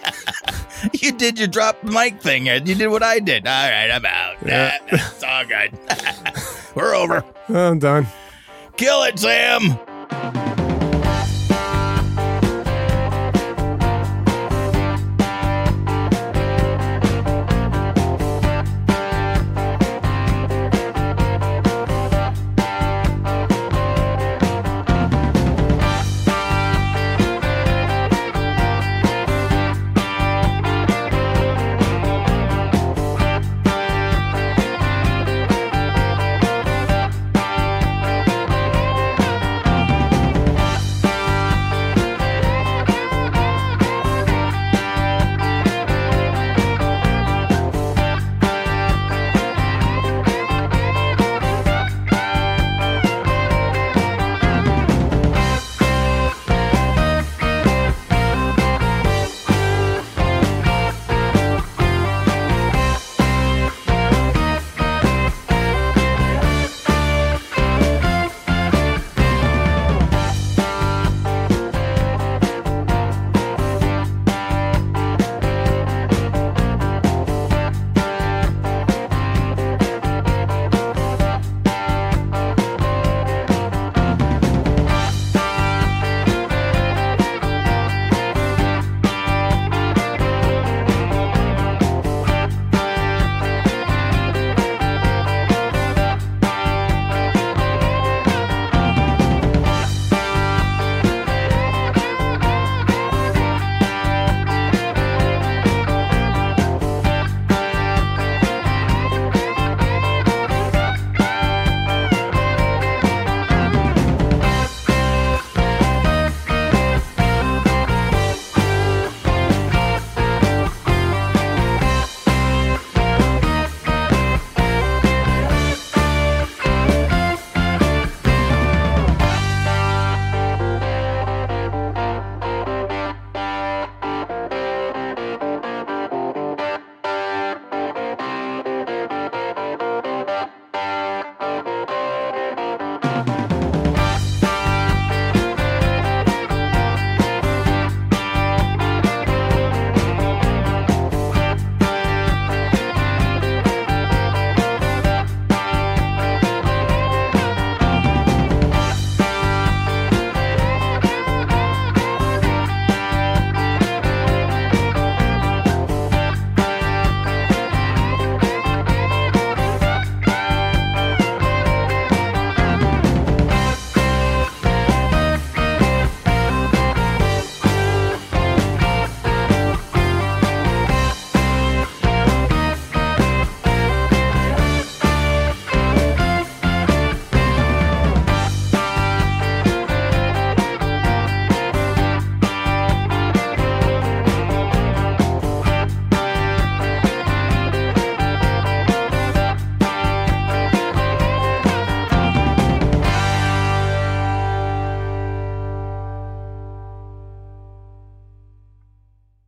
You did your drop the mic thing. You did what I did. All right, I'm out. Yeah. Nah, it's all good. We're over. I'm done. Kill it, Sam.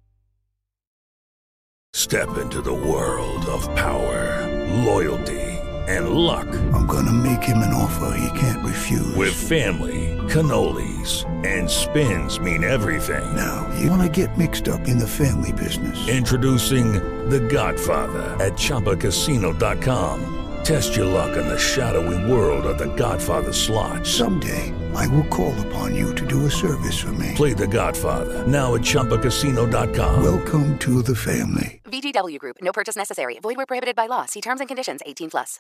Step into the world of power, loyalty, and luck. I'm gonna make him an offer he can't refuse. With family, cannolis, and spins mean everything. Now, you wanna get mixed up in the family business. Introducing The Godfather at Chumba Casino dot com. Test your luck in the shadowy world of The Godfather slot. Someday, I will call upon you to do a service for me. Play The Godfather now at Chumba Casino dot com. Welcome to the family. V G W Group. No purchase necessary. Void where prohibited by law. See terms and conditions. eighteen plus.